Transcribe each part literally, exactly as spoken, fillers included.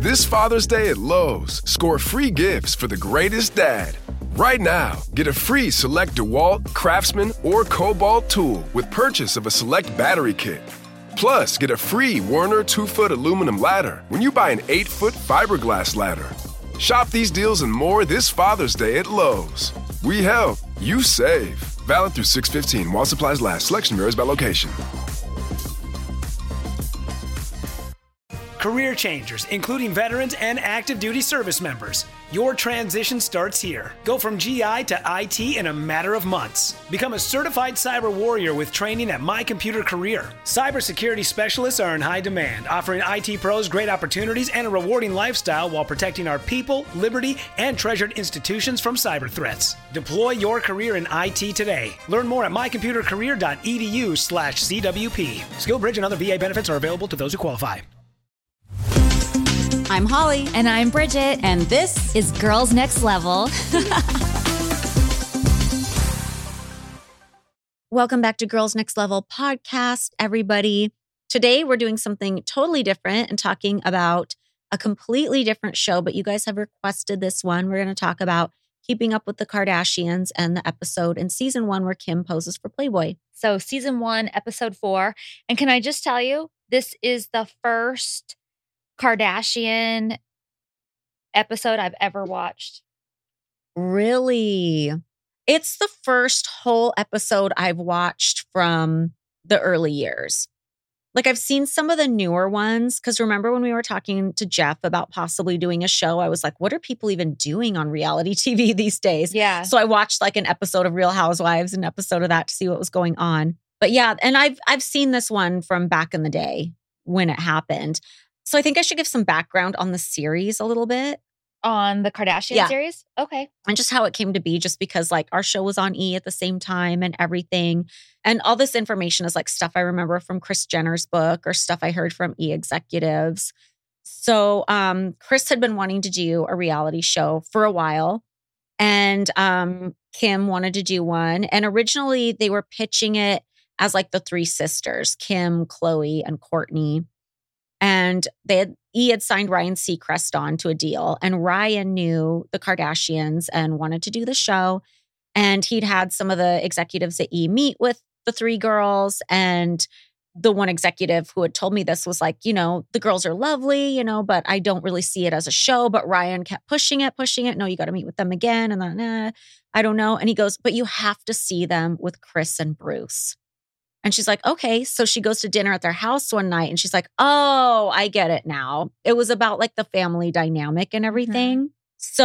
This Father's Day at Lowe's, score free gifts for the greatest dad. Right now, get a free select DeWalt, Craftsman, or Cobalt tool with purchase of a select battery kit. Plus, get a free Werner two-foot aluminum ladder when you buy an eight-foot fiberglass ladder. Shop these deals and more this Father's Day at Lowe's. We help, you save. Valid through six fifteen while supplies last. Selection varies by location. Career changers, including veterans and active duty service members. Your transition starts here. Go from G I to I T in a matter of months. Become a certified cyber warrior with training at My Computer Career. Cybersecurity specialists are in high demand, offering I T pros great opportunities and a rewarding lifestyle while protecting our people, liberty, and treasured institutions from cyber threats. Deploy your career in I T today. Learn more at mycomputercareer.edu slash CWP. SkillBridge and other V A benefits are available to those who qualify. I'm Holly. And I'm Bridget. And this is Girls Next Level. Welcome back to Girls Next Level podcast, everybody. Today, we're doing something totally different and talking about a completely different show, but you guys have requested this one. We're going to talk about Keeping Up with the Kardashians and the episode in season one where Kim poses for Playboy. So season one, episode four. And can I just tell you, this is the first Kardashian episode I've ever watched. Really? It's the first whole episode I've watched from the early years. Like I've seen some of the newer ones because remember when we were talking to Jeff about possibly doing a show, I was like, what are people even doing on reality T V these days? Yeah. So I watched like an episode of Real Housewives, an episode of that to see what was going on. But yeah, and I've I've seen this one from back in the day when it happened. So I think I should give some background on the series a little bit. On the Kardashian yeah. series? Okay. And just how it came to be, just because like our show was on E! At the same time and everything. And all this information is like stuff I remember from Kris Jenner's book or stuff I heard from E! executives. So um, Kris had been wanting to do a reality show for a while. And um, Kim wanted to do one. And originally they were pitching it as like the three sisters, Kim, Khloe, and Kourtney. And they had, E! had signed Ryan Seacrest on to a deal. And Ryan knew the Kardashians and wanted to do the show. And he'd had some of the executives at E! meet with the three girls. And the one executive who had told me this was like, you know, the girls are lovely, you know, but I don't really see it as a show. But Ryan kept pushing it, pushing it. No, you got to meet with them again. And then, nah, I don't know. And he goes, but you have to see them with Kris and Bruce. And she's like, okay. So she goes to dinner at their house one night and she's like, oh, I get it now. It was about like the family dynamic and everything. Mm-hmm.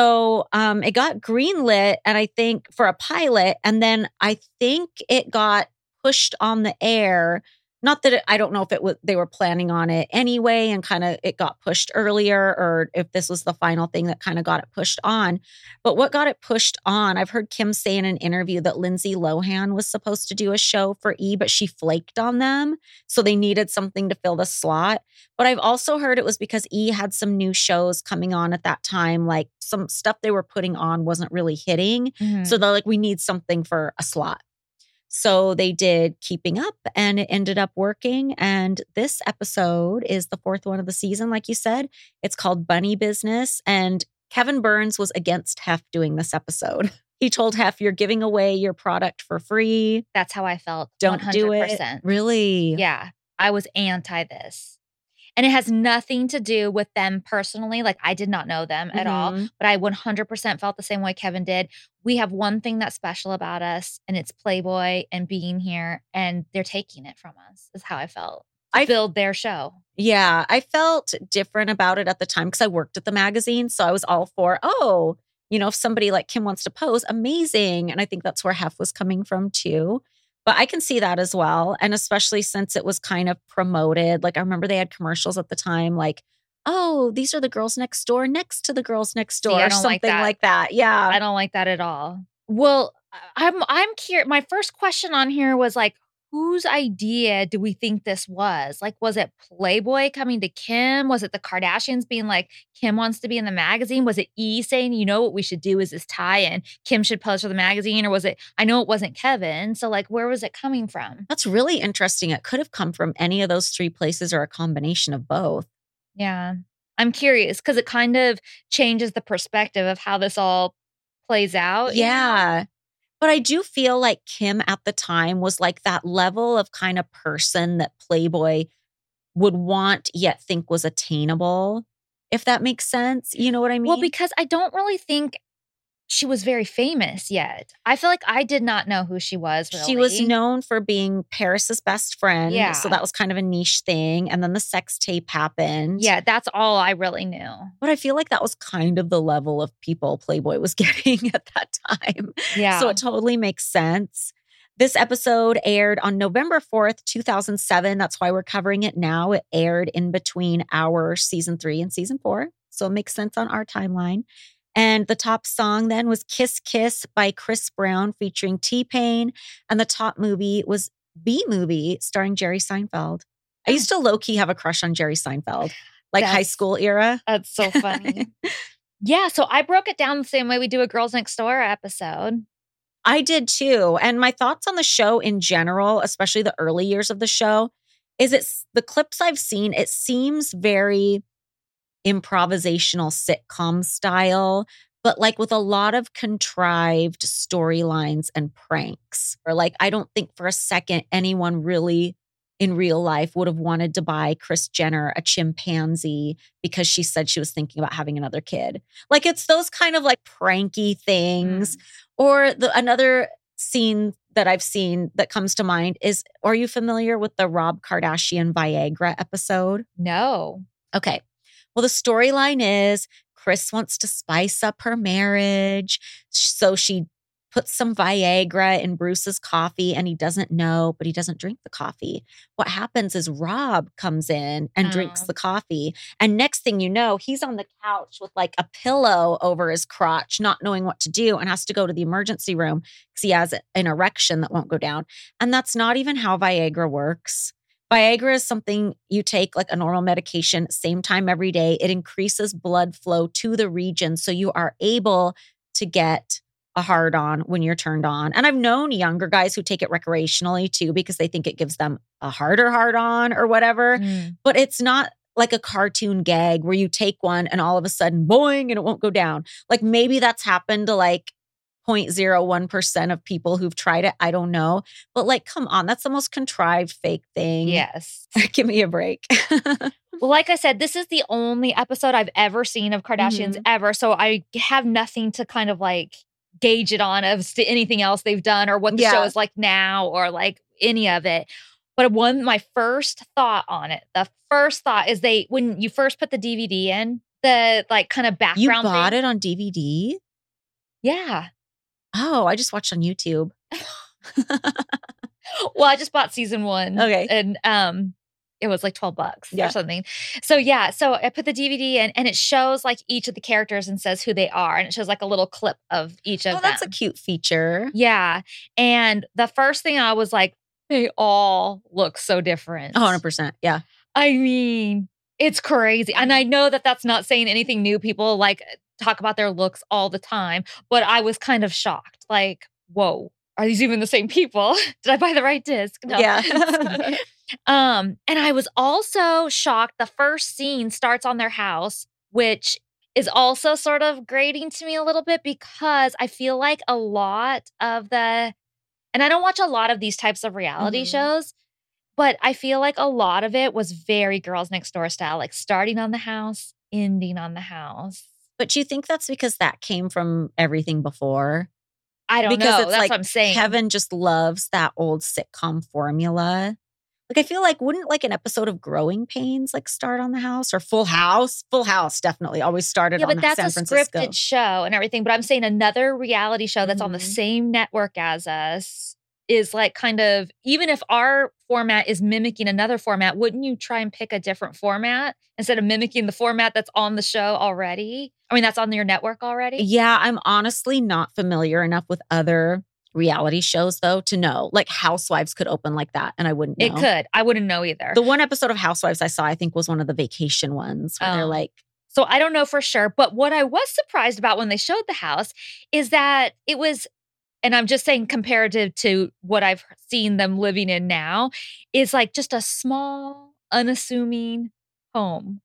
So um, it got greenlit and I think for a pilot. And then I think it got pushed on the air. Not that it, I don't know if it was they were planning on it anyway and kind of it got pushed earlier or if this was the final thing that kind of got it pushed on. But what got it pushed on, I've heard Kim say in an interview that Lindsay Lohan was supposed to do a show for E! but she flaked on them. So they needed something to fill the slot. But I've also heard it was because E! had some new shows coming on at that time. Like some stuff they were putting on wasn't really hitting. Mm-hmm. So they're like, we need something for a slot. So they did Keeping Up and it ended up working. And this episode is the fourth one of the season, like you said. It's called Bunny Business. And Kevin Burns was against Hef doing this episode. He told Hef, you're giving away your product for free. That's how I felt. Don't one hundred percent. do it. Really? Yeah. I was anti this. And it has nothing to do with them personally. Like I did not know them at mm-hmm. all, but I one hundred percent felt the same way Kevin did. We have one thing that's special about us and it's Playboy and being here and they're taking it from us is how I felt. To I build their show. Yeah. I felt different about it at the time because I worked at the magazine. So I was all for, oh, you know, if somebody like Kim wants to pose, amazing. And I think that's where Hef was coming from too. But I can see that as well. And especially since it was kind of promoted. Like I remember they had commercials at the time like, oh, these are the girls next door next to the girls next door. See, or something like that. like that. Yeah. I don't like that at all. Well, I'm I'm curious. My first question on here was like, whose idea do we think this was? Like, was it Playboy coming to Kim? Was it the Kardashians being like, Kim wants to be in the magazine? Was it E! saying, you know what we should do is this tie-in? Kim should pose for the magazine? Or was it, I know it wasn't Kevin. So like, where was it coming from? That's really interesting. It could have come from any of those three places or a combination of both. Yeah. I'm curious because it kind of changes the perspective of how this all plays out. you know? Yeah. But I do feel like Kim at the time was like that level of kind of person that Playboy would want yet think was attainable, if that makes sense. You know what I mean? Well, because I don't really think she was very famous yet. I feel like I did not know who she was, really. She was known for being Paris's best friend. Yeah. So that was kind of a niche thing. And then the sex tape happened. Yeah, that's all I really knew. But I feel like that was kind of the level of people Playboy was getting at that time. Yeah. So it totally makes sense. This episode aired on November fourth, two thousand seven. That's why we're covering it now. It aired in between our season three and season four. So it makes sense on our timeline. And the top song then was Kiss Kiss by Chris Brown featuring T-Pain. And the top movie was B-Movie starring Jerry Seinfeld. I used to low-key have a crush on Jerry Seinfeld, like high That's- school era. That's so funny. Yeah, so I broke it down the same way we do a Girls Next Door episode. I did too. And my thoughts on the show in general, especially the early years of the show, is it's the clips I've seen, it seems very improvisational sitcom style, but like with a lot of contrived storylines and pranks. Or like, I don't think for a second anyone really in real life would have wanted to buy Kris Jenner a chimpanzee because she said she was thinking about having another kid. Like it's those kind of like pranky things. Mm. Or the another scene that I've seen that comes to mind is, are you familiar with the Rob Kardashian Viagra episode? No. Okay. Well, the storyline is Kris wants to spice up her marriage. So she puts some Viagra in Bruce's coffee and he doesn't know, but he doesn't drink the coffee. What happens is Rob comes in and Oh. drinks the coffee. And next thing you know, he's on the couch with like a pillow over his crotch, not knowing what to do and has to go to the emergency room because he has an erection that won't go down. And that's not even how Viagra works. Viagra is something you take like a normal medication, same time every day. It increases blood flow to the region so you are able to get a hard on when you're turned on. And I've known younger guys who take it recreationally too because they think it gives them a harder hard on or whatever. Mm. But it's not like a cartoon gag where you take one and all of a sudden boing and it won't go down. Like maybe that's happened to like zero point zero one percent of people who've tried it. I don't know. But like, come on, that's the most contrived fake thing. Yes. Give me a break. Well, like I said, this is the only episode I've ever seen of Kardashians Mhm. ever. So I have nothing to kind of like gauge it on of st- anything else they've done or what the Yeah. show is like now or like any of it. But one, my first thought on it, the first thought is they, when you first put the D V D in, the like kind of You background bought thing. it on D V D? Yeah. Oh, I just watched on YouTube. Well, I just bought season one. Okay. And um it was like twelve bucks Yeah. or something. So yeah, so I put the D V D in and it shows like each of the characters and says who they are. And it shows like a little clip of each of Oh, them. that's a cute feature. Yeah. And the first thing I was like, they all look so different. one hundred percent. Yeah. I mean, it's crazy. And I know that that's not saying anything new. People like talk about their looks all the time, but I was kind of shocked. Like, whoa, are these even the same people? Did I buy the right disc? No. Yeah. um, and I was also shocked. The first scene starts on their house, which is also sort of grating to me a little bit because I feel like a lot of the, and I don't watch a lot of these types of reality Mhm. shows, but I feel like a lot of it was very Girls Next Door style, like starting on the house, ending on the house. But do you think that's because that came from everything before? I don't Because know. it's That's like what I'm saying. Kevin just loves that old sitcom formula. Like I feel like wouldn't like an episode of Growing Pains like start on the house or Full House? Full House definitely always started yeah, on but the that's San a Francisco. scripted show and everything. But I'm saying another reality show that's on the Mhm. same network as us is like kind of, even if our format is mimicking another format, wouldn't you try and pick a different format instead of mimicking the format that's on the show already? I mean, that's on your network already? Yeah, I'm honestly not familiar enough with other reality shows though to know. Like Housewives could open like that and I wouldn't know. It could. I wouldn't know either. The one episode of Housewives I saw, I think, was one of the vacation ones where they're Oh. like, So I don't know for sure. But what I was surprised about when they showed the house is that it was, and I'm just saying comparative to what I've seen them living in now, is like just a small, unassuming home.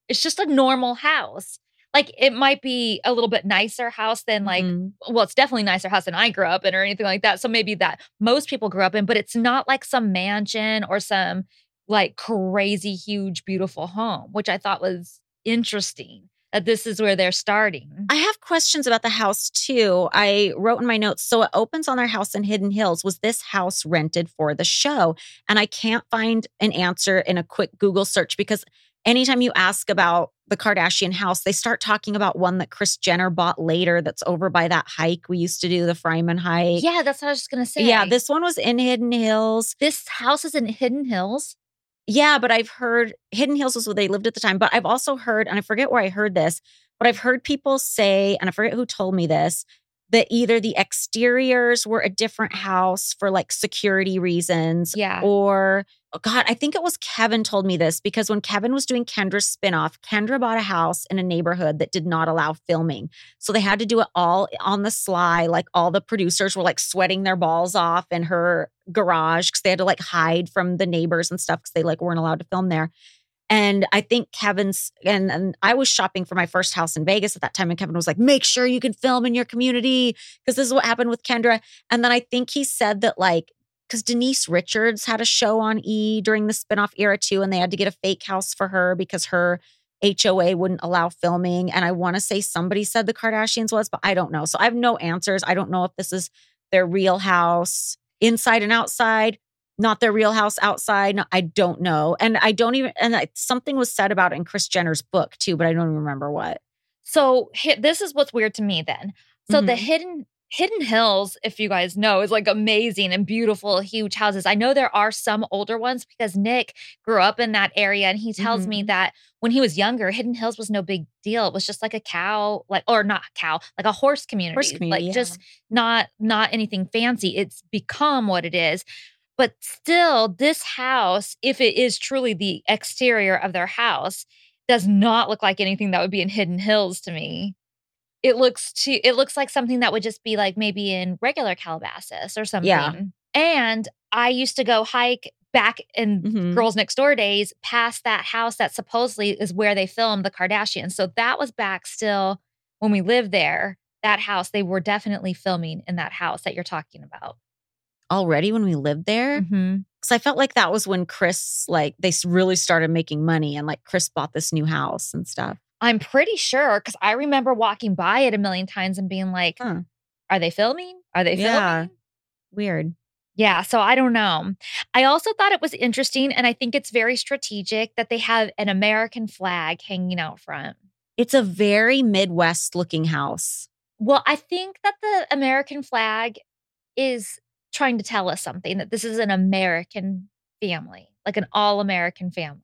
It's just a normal house. Like, it might be a little bit nicer house than like, mm-hmm. well, it's definitely nicer house than I grew up in or anything like that. So maybe that most people grew up in, but it's not like some mansion or some like crazy, huge, beautiful home, which I thought was interesting that this is where they're starting. I have questions about the house too. I wrote in my notes, so it opens on their house in Hidden Hills. Was this house rented for the show? And I can't find an answer in a quick Google search because anytime you ask about the Kardashian house, they start talking about one that Kris Jenner bought later that's over by that hike we used to do, the Fryman hike. Yeah, that's what I was just going to say. Yeah, this one was in Hidden Hills. This house is in Hidden Hills? Yeah, but I've heard Hidden Hills was where they lived at the time. But I've also heard, and I forget where I heard this, but I've heard people say, and I forget who told me this, that either the exteriors were a different house for like security reasons. Yeah. Or, oh God, I think it was Kevin told me this because when Kevin was doing Kendra's spinoff, Kendra bought a house in a neighborhood that did not allow filming. So they had to do it all on the sly. Like all the producers were like sweating their balls off in her garage because they had to like hide from the neighbors and stuff because they like weren't allowed to film there. And I think Kevin's, and, and I was shopping for my first house in Vegas at that time. And Kevin was like, make sure you can film in your community because this is what happened with Kendra. And then I think he said that like, because Denise Richards had a show on E during the spinoff era too. And they had to get a fake house for her because her H O A wouldn't allow filming. And I want to say somebody said the Kardashians was, but I don't know. So I have no answers. I don't know if this is their real house inside and outside. Not their real house outside. No, I don't know. And I don't even, and I, something was said about it in Kris Jenner's book too, but I don't even remember what. So this is what's weird to me then. So mm-hmm. the hidden Hidden Hills, if you guys know, is like amazing and beautiful, huge houses. I know there are some older ones because Nick grew up in that area and he tells mm-hmm. me that when he was younger, Hidden Hills was no big deal. It was just like a cow, like, or not cow, like a horse community, horse community like yeah. just not, not anything fancy. It's become what it is. But still, this house, if it is truly the exterior of their house, does not look like anything that would be in Hidden Hills to me. It looks too, it looks like something that would just be like maybe in regular Calabasas or something. Yeah. And I used to go hike back in mm-hmm. Girls Next Door days past that house that supposedly is where they filmed the Kardashians. So that was back still when we lived there, that house. They were definitely filming in that house that you're talking about. Already when we lived there? Because mm-hmm. I felt like that was when Kris, like, they really started making money and, like, Kris bought this new house and stuff. I'm pretty sure because I remember walking by it a million times and being like, huh. are they filming? Are they filming? Yeah. Weird. Yeah. So I don't know. I also thought it was interesting and I think it's very strategic that they have an American flag hanging out front. It's a very Midwest looking house. Well, I think that the American flag is trying to tell us something, that this is an American family, like an all-American family.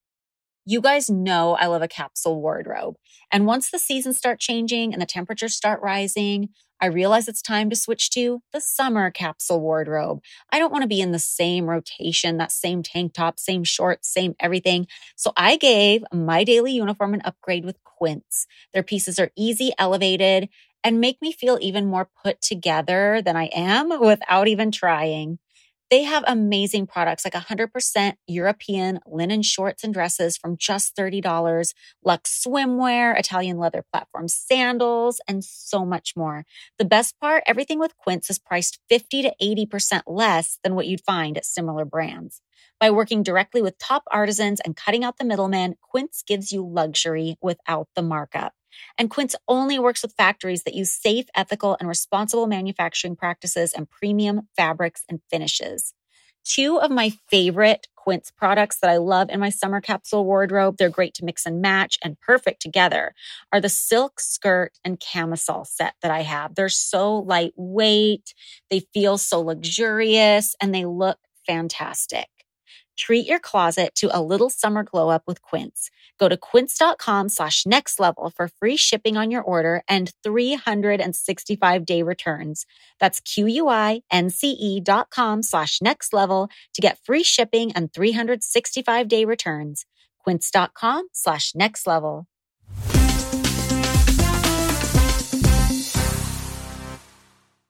You guys know I love a capsule wardrobe. And once the seasons start changing and the temperatures start rising, I realize it's time to switch to the summer capsule wardrobe. I don't want to be in the same rotation, that same tank top, same shorts, same everything. So I gave my daily uniform an upgrade with Quince. Their pieces are easy, elevated, and make me feel even more put together than I am without even trying. They have amazing products like one hundred percent European linen shorts and dresses from just thirty dollars, luxe swimwear, Italian leather platform sandals, and so much more. The best part, everything with Quince is priced fifty to eighty percent less than what you'd find at similar brands. By working directly with top artisans and cutting out the middleman, Quince gives you luxury without the markup. And Quince only works with factories that use safe, ethical, and responsible manufacturing practices and premium fabrics and finishes. Two of my favorite Quince products that I love in my summer capsule wardrobe, they're great to mix and match and perfect together, are the silk skirt and camisole set that I have. They're so lightweight, they feel so luxurious, and they look fantastic. Treat your closet to a little summer glow up with Quince. Go to quince.com slash next level for free shipping on your order and three hundred sixty-five day returns. That's Q-U-I-N-C-E dot com slash next level to get free shipping and three hundred sixty-five day returns. Quince.com slash next level.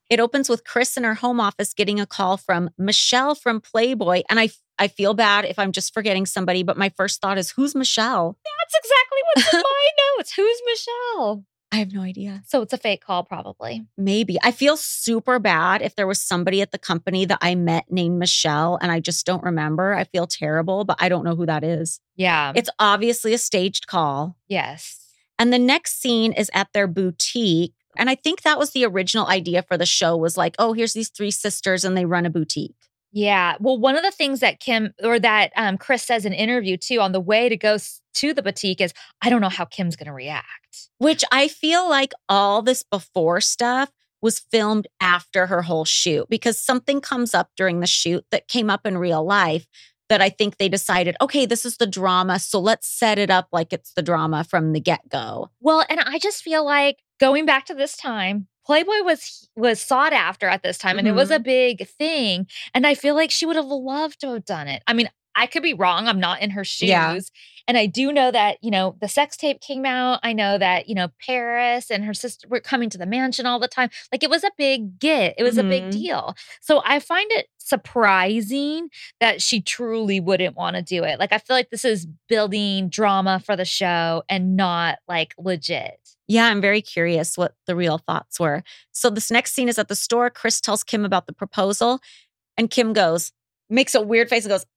It opens with Kris in her home office getting a call from Michelle from Playboy. And I, I feel bad if I'm just forgetting somebody, but my first thought is, who's Michelle? That's exactly what's in my notes. Who's Michelle? I have no idea. So it's a fake call, probably. Maybe. I feel super bad if there was somebody at the company that I met named Michelle and I just don't remember. I feel terrible, but I don't know who that is. Yeah. It's obviously a staged call. Yes. And the next scene is at their boutique. And I think that was the original idea for the show was like, oh, here's these three sisters and they run a boutique. Yeah. Well, one of the things that Kim or that um, Kris says in an interview too on the way to go s- to the boutique is, I don't know how Kim's going to react. Which I feel like all this before stuff was filmed after her whole shoot because something comes up during the shoot that came up in real life that I think they decided, okay, this is the drama. So let's set it up like it's the drama from the get-go. Well, and I just feel like going back to this time, Playboy was was sought after at this time, and Mm-hmm. it was a big thing. And I feel like she would have loved to have done it. I mean, I could be wrong. I'm not in her shoes. Yeah. And I do know that, you know, the sex tape came out. I know that, you know, Paris and her sister were coming to the mansion all the time. Like it was a big get. It was a big Mhm. deal. So I find it surprising that she truly wouldn't want to do it. Like I feel like this is building drama for the show and not like legit. Yeah, I'm very curious what the real thoughts were. So this next scene is at the store. Kris tells Kim about the proposal and Kim goes, makes a weird face and goes,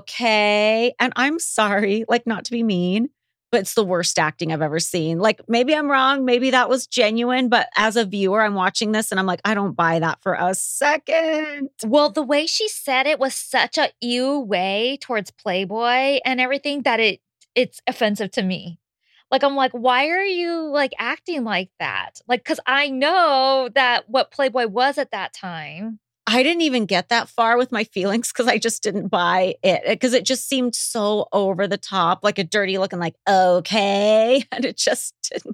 okay. And I'm sorry, like not to be mean, but it's the worst acting I've ever seen. Like maybe I'm wrong. Maybe that was genuine. But as a viewer, I'm watching this and I'm like, I don't buy that for a second. Well, the way she said it was such a ew way towards Playboy and everything that it it's offensive to me. Like, I'm like, why are you like acting like that? Like, cause I know that what Playboy was at that time. I didn't even get that far with my feelings because I just didn't buy it because it just seemed so over the top, like a dirty looking, like, okay. And it just didn't.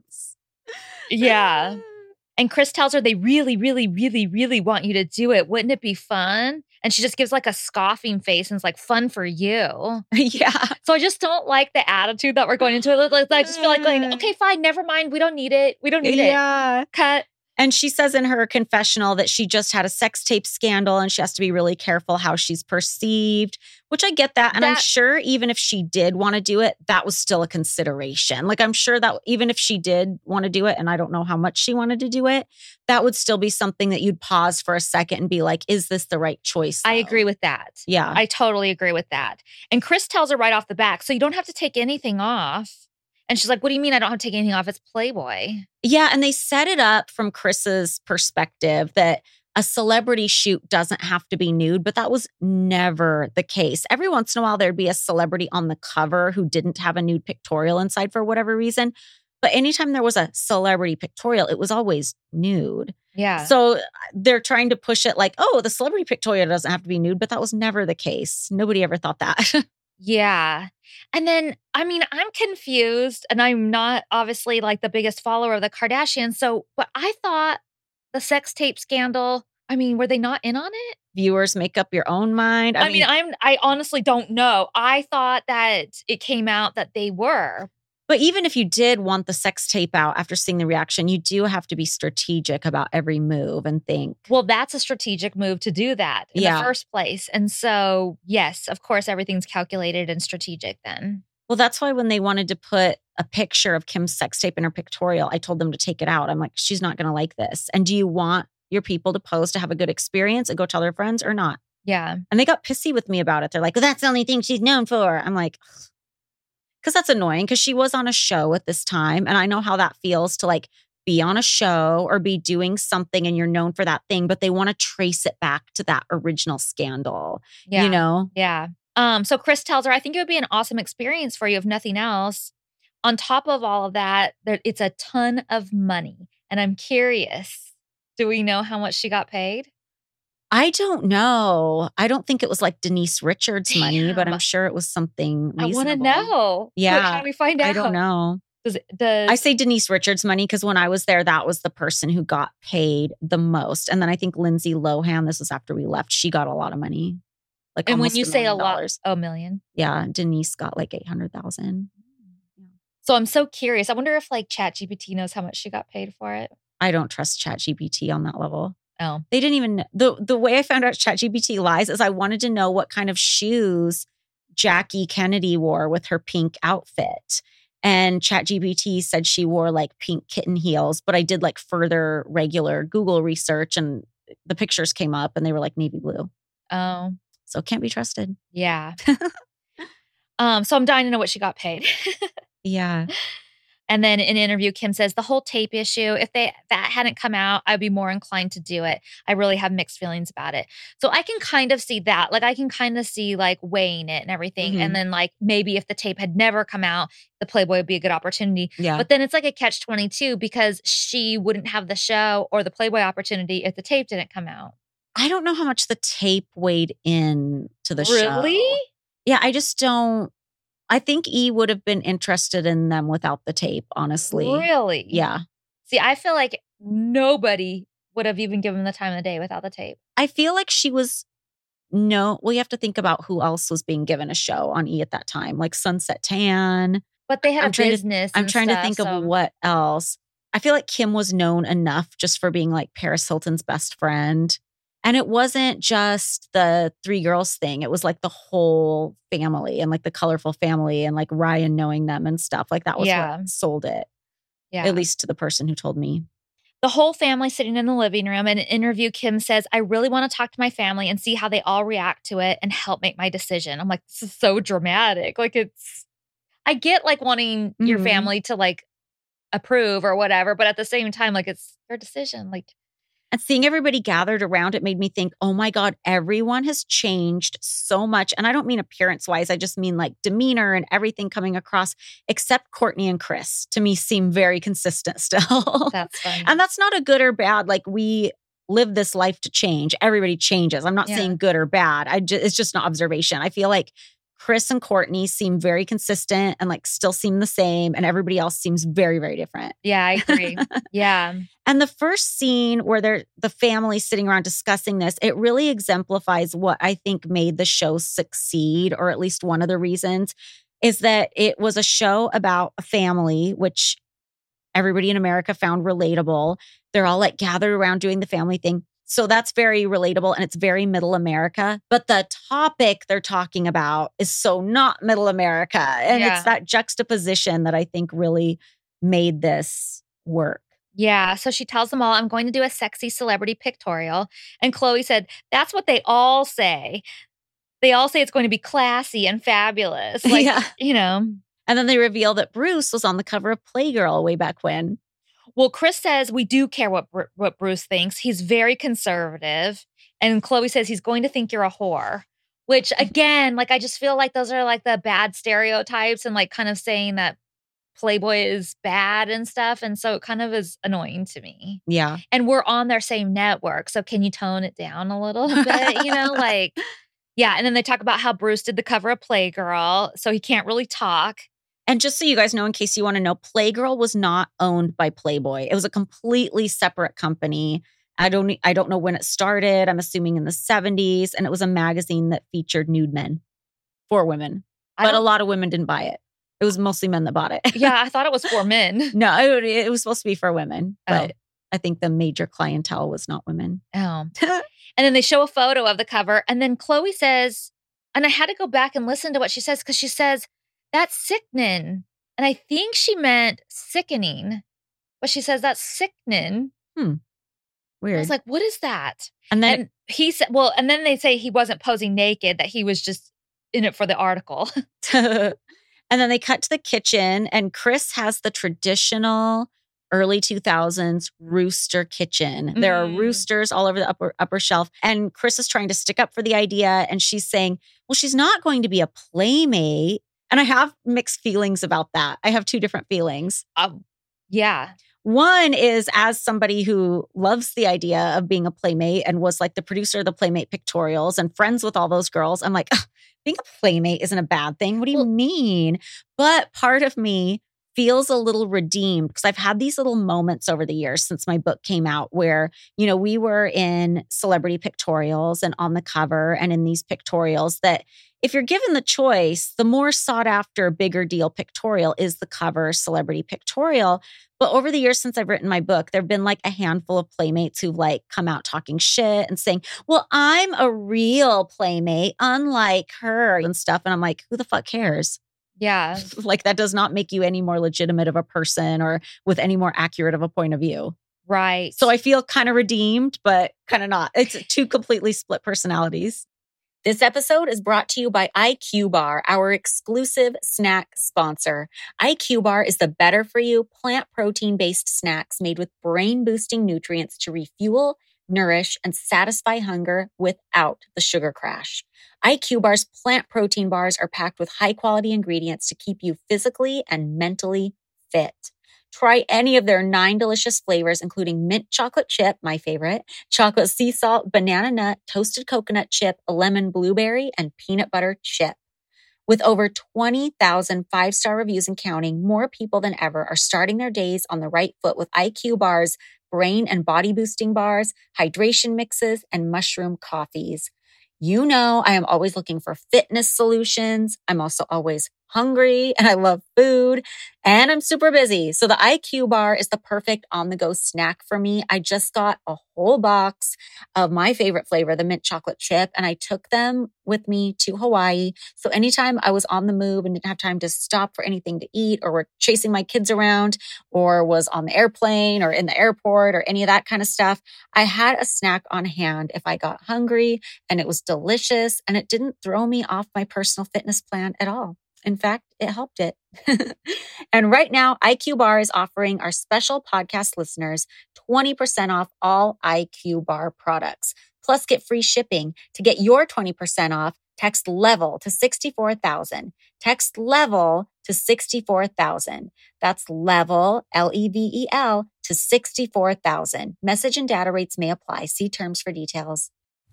Yeah. And Kris tells her they really, really, really, really want you to do it. Wouldn't it be fun? And she just gives like a scoffing face and it's like, fun for you. Yeah. So I just don't like the attitude that we're going into it. Like, I just feel like, like, okay, fine, never mind. We don't need it. We don't need Yeah. it. Cut. And she says in her confessional that she just had a sex tape scandal and she has to be really careful how she's perceived, which I get that. And I'm That- sure even if she did want to do it, that was still a consideration. Like I'm sure that even if she did want to do it, and I don't know how much she wanted to do it, that would still be something that you'd pause for a second and be like, is this the right choice? I though? agree with that. Yeah. I totally agree with that. And Kris tells her right off the back, so you don't have to take anything off. And she's like, what do you mean I don't have to take anything off? It's Playboy. Yeah. And they set it up from Kris's perspective that a celebrity shoot doesn't have to be nude, but that was never the case. Every once in a while, there'd be a celebrity on the cover who didn't have a nude pictorial inside for whatever reason. But anytime there was a celebrity pictorial, it was always nude. Yeah. So they're trying to push it like, oh, the celebrity pictorial doesn't have to be nude, but that was never the case. Nobody ever thought that. Yeah. And then, I mean, I'm confused and I'm not obviously like the biggest follower of the Kardashians. So, but I thought the sex tape scandal, I mean, were they not in on it? Viewers make up your own mind. I, I mean, mean, I'm, I honestly don't know. I thought that it came out that they were. But even if you did want the sex tape out after seeing the reaction, you do have to be strategic about every move and think. Well, that's a strategic move to do that in Yeah. the first place. And so, yes, of course, everything's calculated and strategic then. Well, that's why when they wanted to put a picture of Kim's sex tape in her pictorial, I told them to take it out. I'm like, she's not going to like this. And do you want your people to pose to have a good experience and go tell their friends or not? Yeah. And they got pissy with me about it. They're like, well, that's the only thing she's known for. I'm like, because that's annoying because she was on a show at this time. And I know how that feels to like be on a show or be doing something and you're known for that thing, but they want to trace it back to that original scandal, Yeah. you know? Yeah. Um, so Kris tells her, I think it would be an awesome experience for you if nothing else. On top of all of that, there, it's a ton of money. And I'm curious, do we know how much she got paid? I don't know. I don't think it was like Denise Richards' money, but Damn. I'm sure it was something reasonable. I want to know. Yeah. How do we find out? I don't know. Does it, does, I say Denise Richards' money because when I was there, that was the person who got paid the most. And then I think Lindsay Lohan, this was after we left, she got a lot of money. Like and when almost you say a million lot, dollars. a million. Yeah, Denise got like eight hundred thousand. So I'm so curious. I wonder if like ChatGPT knows how much she got paid for it. I don't trust ChatGPT on that level. Oh. They didn't even, the, the way I found out ChatGPT lies is I wanted to know what kind of shoes Jackie Kennedy wore with her pink outfit. And ChatGPT said she wore like pink kitten heels, but I did like further regular Google research and the pictures came up and they were like navy blue. Oh. So can't be trusted. Yeah. um. So I'm dying to know what she got paid. Yeah. And then in an interview, Kim says, the whole tape issue, if they that hadn't come out, I'd be more inclined to do it. I really have mixed feelings about it. So I can kind of see that. Like, I can kind of see, like, weighing it and everything. Mhm. And then, like, maybe if the tape had never come out, the Playboy would be a good opportunity. Yeah. But then it's like a catch twenty-two because she wouldn't have the show or the Playboy opportunity if the tape didn't come out. I don't know how much the tape weighed in to the show. Really? Yeah, I just don't. I think E would have been interested in them without the tape, honestly. Really? Yeah. See, I feel like nobody would have even given the time of the day without the tape. I feel like she was no, well, you have to think about who else was being given a show on E at that time, like Sunset Tan. But they had I'm a trying to- business. I'm and trying stuff, to think so- of what else. I feel like Kim was known enough just for being like Paris Hilton's best friend. And it wasn't just the three girls thing. It was like the whole family and like the colorful family and like Ryan knowing them and stuff. Like that was Yeah. what sold it, Yeah. at least to the person who told me. The whole family sitting in the living room. In an interview, Kim says, I really want to talk to my family and see how they all react to it and help make my decision. I'm like, this is so dramatic. Like, it's, I get like wanting your Mhm. family to like approve or whatever, but at the same time, like, it's their decision. Like, And seeing everybody gathered around, it made me think, oh my God, everyone has changed so much. And I don't mean appearance wise. I just mean like demeanor and everything coming across, except Courtney and Chris to me seem very consistent still. that's funny. And that's not a good or bad. Like we live this life to change. Everybody changes. I'm not Yeah. saying good or bad. I just, it's just an observation. I feel like Chris and Courtney seem very consistent and like still seem the same. And everybody else seems very, very different. Yeah, I agree. Yeah. And the first scene where they're the family sitting around discussing this, it really exemplifies what I think made the show succeed, or at least one of the reasons, is that it was a show about a family, which everybody in America found relatable. They're all like gathered around doing the family thing. So that's very relatable and it's very middle America. But the topic they're talking about is so not middle America. And Yeah. it's that juxtaposition that I think really made this work. Yeah. So she tells them all, I'm going to do a sexy celebrity pictorial. And Chloe said, that's what they all say. They all say it's going to be classy and fabulous. Like, Yeah. you know. And then they reveal that Bruce was on the cover of Playgirl way back when. Well, Chris says we do care what Bru- what Bruce thinks. He's very conservative. And Chloe says he's going to think you're a whore. Which, again, like, I just feel like those are like the bad stereotypes and like kind of saying that Playboy is bad and stuff. And so it kind of is annoying to me. Yeah. And we're on their same network. So can you tone it down a little bit? You know, like, yeah. And then they talk about how Bruce did the cover of Playgirl. So he can't really talk. And just so you guys know, in case you want to know, Playgirl was not owned by Playboy. It was a completely separate company. I don't I don't know when it started. I'm assuming in the seventies. And it was a magazine that featured nude men for women. I But a don't- lot of women didn't buy it. It was mostly men that bought it. Yeah, I thought it was for men. No, it, it was supposed to be for women. But Oh. I think the major clientele was not women. Oh. And then they show a photo of the cover. And then Chloe says, and I had to go back and listen to what she says because she says, that's sickening. And I think she meant sickening. But she says, that's sickening. I Weird. was like, what is that? and then And he said, well, and then they say he wasn't posing naked, that he was just in it for the article. and then they cut to the kitchen and Chris has the traditional early two thousands rooster kitchen. There are Mm. roosters all over the upper upper shelf. And Chris is trying to stick up for the idea. And she's saying, well, she's not going to be a playmate. And I have mixed feelings about that. I have two different feelings. Um, yeah. One is as somebody who loves the idea of being a playmate and was like the producer of the Playmate pictorials and friends with all those girls. I'm like, "Ugh, being a playmate isn't a bad thing. What do you Well- mean? But part of me feels a little redeemed because I've had these little moments over the years since my book came out where, you know, we were in celebrity pictorials and on the cover and in these pictorials that if you're given the choice, the more sought after, bigger deal pictorial is the cover celebrity pictorial. But over the years since I've written my book, there've been like a handful of playmates who've like come out talking shit and saying, well, I'm a real playmate, unlike her and stuff. And I'm like, who the fuck cares? Yeah. Like that does not make you any more legitimate of a person or with any more accurate of a point of view. Right. So I feel kind of redeemed, but kind of not. It's two completely split personalities. This episode is brought to you by I Q Bar, our exclusive snack sponsor. I Q Bar is the better for you plant protein-based snacks made with brain-boosting nutrients to refuel, nourish, and satisfy hunger without the sugar crash. I Q Bar's plant protein bars are packed with high-quality ingredients to keep you physically and mentally fit. Try any of their nine delicious flavors, including mint chocolate chip, my favorite, chocolate sea salt, banana nut, toasted coconut chip, lemon blueberry, and peanut butter chip. With over twenty thousand five-star reviews and counting, more people than ever are starting their days on the right foot with I Q Bar's brain and body boosting bars, hydration mixes, and mushroom coffees. You know, I am always looking for fitness solutions. I'm also always hungry and I love food and I'm super busy. So the I Q Bar is the perfect on-the-go snack for me. I just got a whole box of my favorite flavor, the mint chocolate chip, and I took them with me to Hawaii. So anytime I was on the move and didn't have time to stop for anything to eat or were chasing my kids around or was on the airplane or in the airport or any of that kind of stuff, I had a snack on hand if I got hungry, and it was delicious and it didn't throw me off my personal fitness plan at all. In fact, it helped it. And right now, I Q Bar is offering our special podcast listeners twenty percent off all I Q Bar products. Plus, get free shipping. To get your twenty percent off, text LEVEL to sixty-four thousand. Text LEVEL to sixty-four thousand. That's LEVEL, L E V E L, to sixty-four thousand. Message and data rates may apply. See terms for details.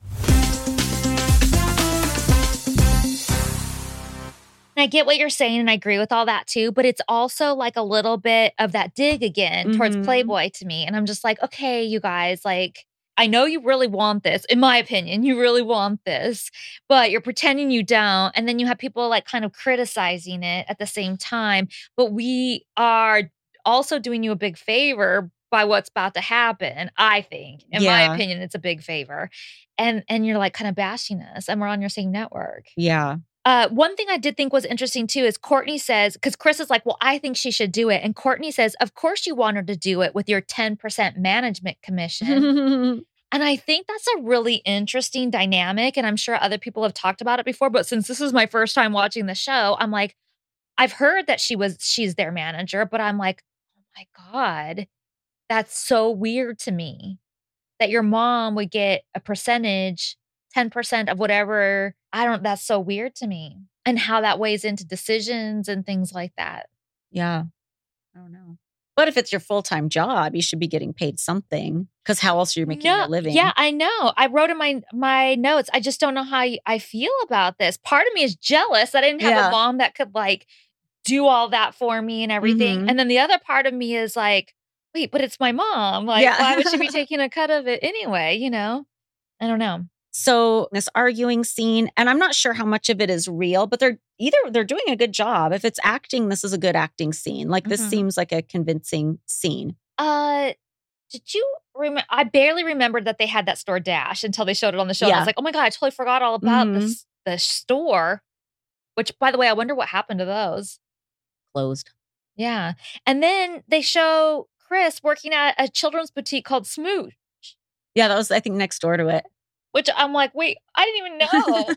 And I get what you're saying, and I agree with all that too, but it's also like a little bit of that dig again mm-hmm. towards Playboy to me. And I'm just like, okay, you guys, like, I know you really want this. In my opinion, you really want this, but you're pretending you don't. And then you have people like kind of criticizing it at the same time. But we are also doing you a big favor by what's about to happen. I think, in yeah. my opinion, it's a big favor. And, and you're like kind of bashing us, and we're on your same network. Yeah. Uh, one thing I did think was interesting too is Courtney says, because Chris is like, well, I think she should do it. And Courtney says, of course you want her to do it with your ten percent management commission. And I think that's a really interesting dynamic. And I'm sure other people have talked about it before. But since this is my first time watching the show, I'm like, I've heard that she was, she's their manager, but I'm like, oh my God, that's so weird to me that your mom would get a percentage, ten percent of whatever. I don't, that's so weird to me, and how that weighs into decisions and things like that. Yeah. I don't know. But if it's your full-time job, you should be getting paid something, because how else are you making no, your living? Yeah, I know. I wrote in my my notes, I just don't know how I feel about this. Part of me is jealous that I didn't have yeah. a mom that could like do all that for me and everything. Mm-hmm. And then the other part of me is like, wait, but it's my mom. Like, yeah. why would she be taking a cut of it anyway? You know? I don't know. So this arguing scene, and I'm not sure how much of it is real, but they're either they're doing a good job. If it's acting, this is a good acting scene. Like this mm-hmm. seems like a convincing scene. Uh, did you remember? I barely remembered that they had that store Dash until they showed it on the show. Yeah. And I was like, oh my God, I totally forgot all about mm-hmm. this the store. Which, by the way, I wonder what happened to those. Closed. Yeah. And then they show Chris working at a children's boutique called Smooch. Yeah, that was, I think, next door to it. Which I'm like, wait, I didn't even know.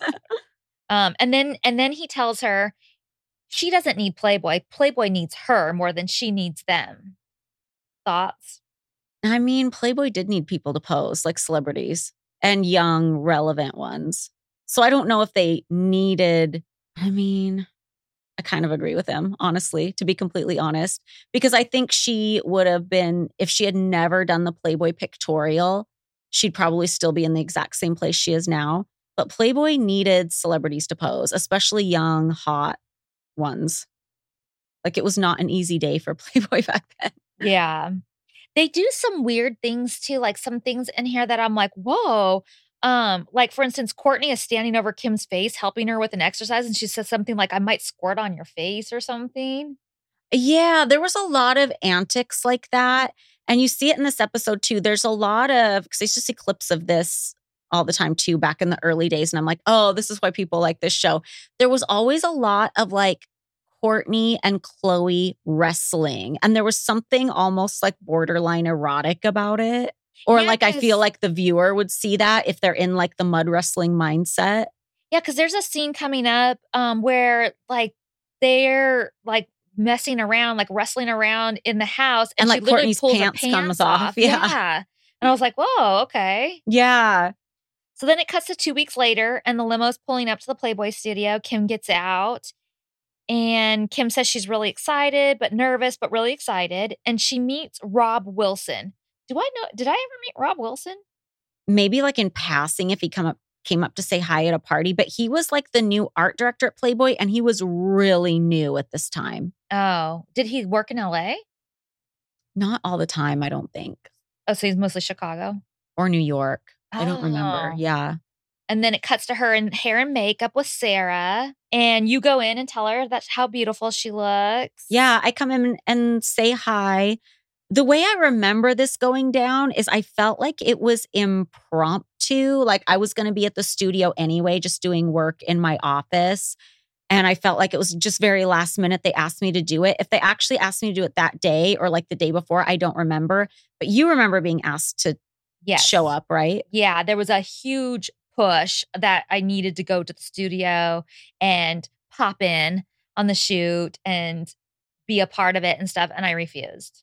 um, and then and then he tells her she doesn't need Playboy. Playboy needs her more than she needs them. Thoughts? I mean, Playboy did need people to pose, like celebrities and young, relevant ones. So I don't know if they needed, I mean, I kind of agree with him, honestly, to be completely honest, because I think she would have been, if she had never done the Playboy pictorial, she'd probably still be in the exact same place she is now. But Playboy needed celebrities to pose, especially young, hot ones. Like it was not an easy day for Playboy back then. Yeah. They do some weird things too, like some things in here that I'm like, whoa, Um, like for instance, Courtney is standing over Kim's face, helping her with an exercise, and she says something like, I might squirt on your face or something. Yeah, there was a lot of antics like that. And you see it in this episode too. There's a lot of, because I used to see clips of this all the time too, back in the early days. And I'm like, oh, this is why people like this show. There was always a lot of like Courtney and Chloe wrestling. And there was something almost like borderline erotic about it. Or Yeah, like, I 'cause- feel like the viewer would see that if they're in like the mud wrestling mindset. Yeah, because there's a scene coming up um, where like they're like messing around, like wrestling around in the house, And, and, like, she literally Courtney's pulls her pants pants comes off. off. Yeah. Yeah. And I was like, whoa, okay. Yeah. So then it cuts to two weeks later, and the limo's pulling up to the Playboy studio. Kim gets out, and Kim says she's really excited, but nervous, but really excited. And she meets Rob Wilson. Do I know? Did I ever meet Rob Wilson? Maybe like in passing if he come up came up to say hi at a party, but he was like the new art director at Playboy and he was really new at this time. Oh, did he work in L A? Not all the time, I don't think. Oh, so he's mostly Chicago. Or New York. I don't remember. Oh. Yeah. And then it cuts to her in hair and makeup with Sarah. And you go in and tell her that's how beautiful she looks. Yeah, I come in and say hi. The way I remember this going down is I felt like it was impromptu. Like I was going to be at the studio anyway, just doing work in my office. And I felt like it was just very last minute. They asked me to do it. If they actually asked me to do it that day or like the day before, I don't remember. But you remember being asked to Yes. show up, right? Yeah, there was a huge push that I needed to go to the studio and pop in on the shoot and be a part of it and stuff. And I refused.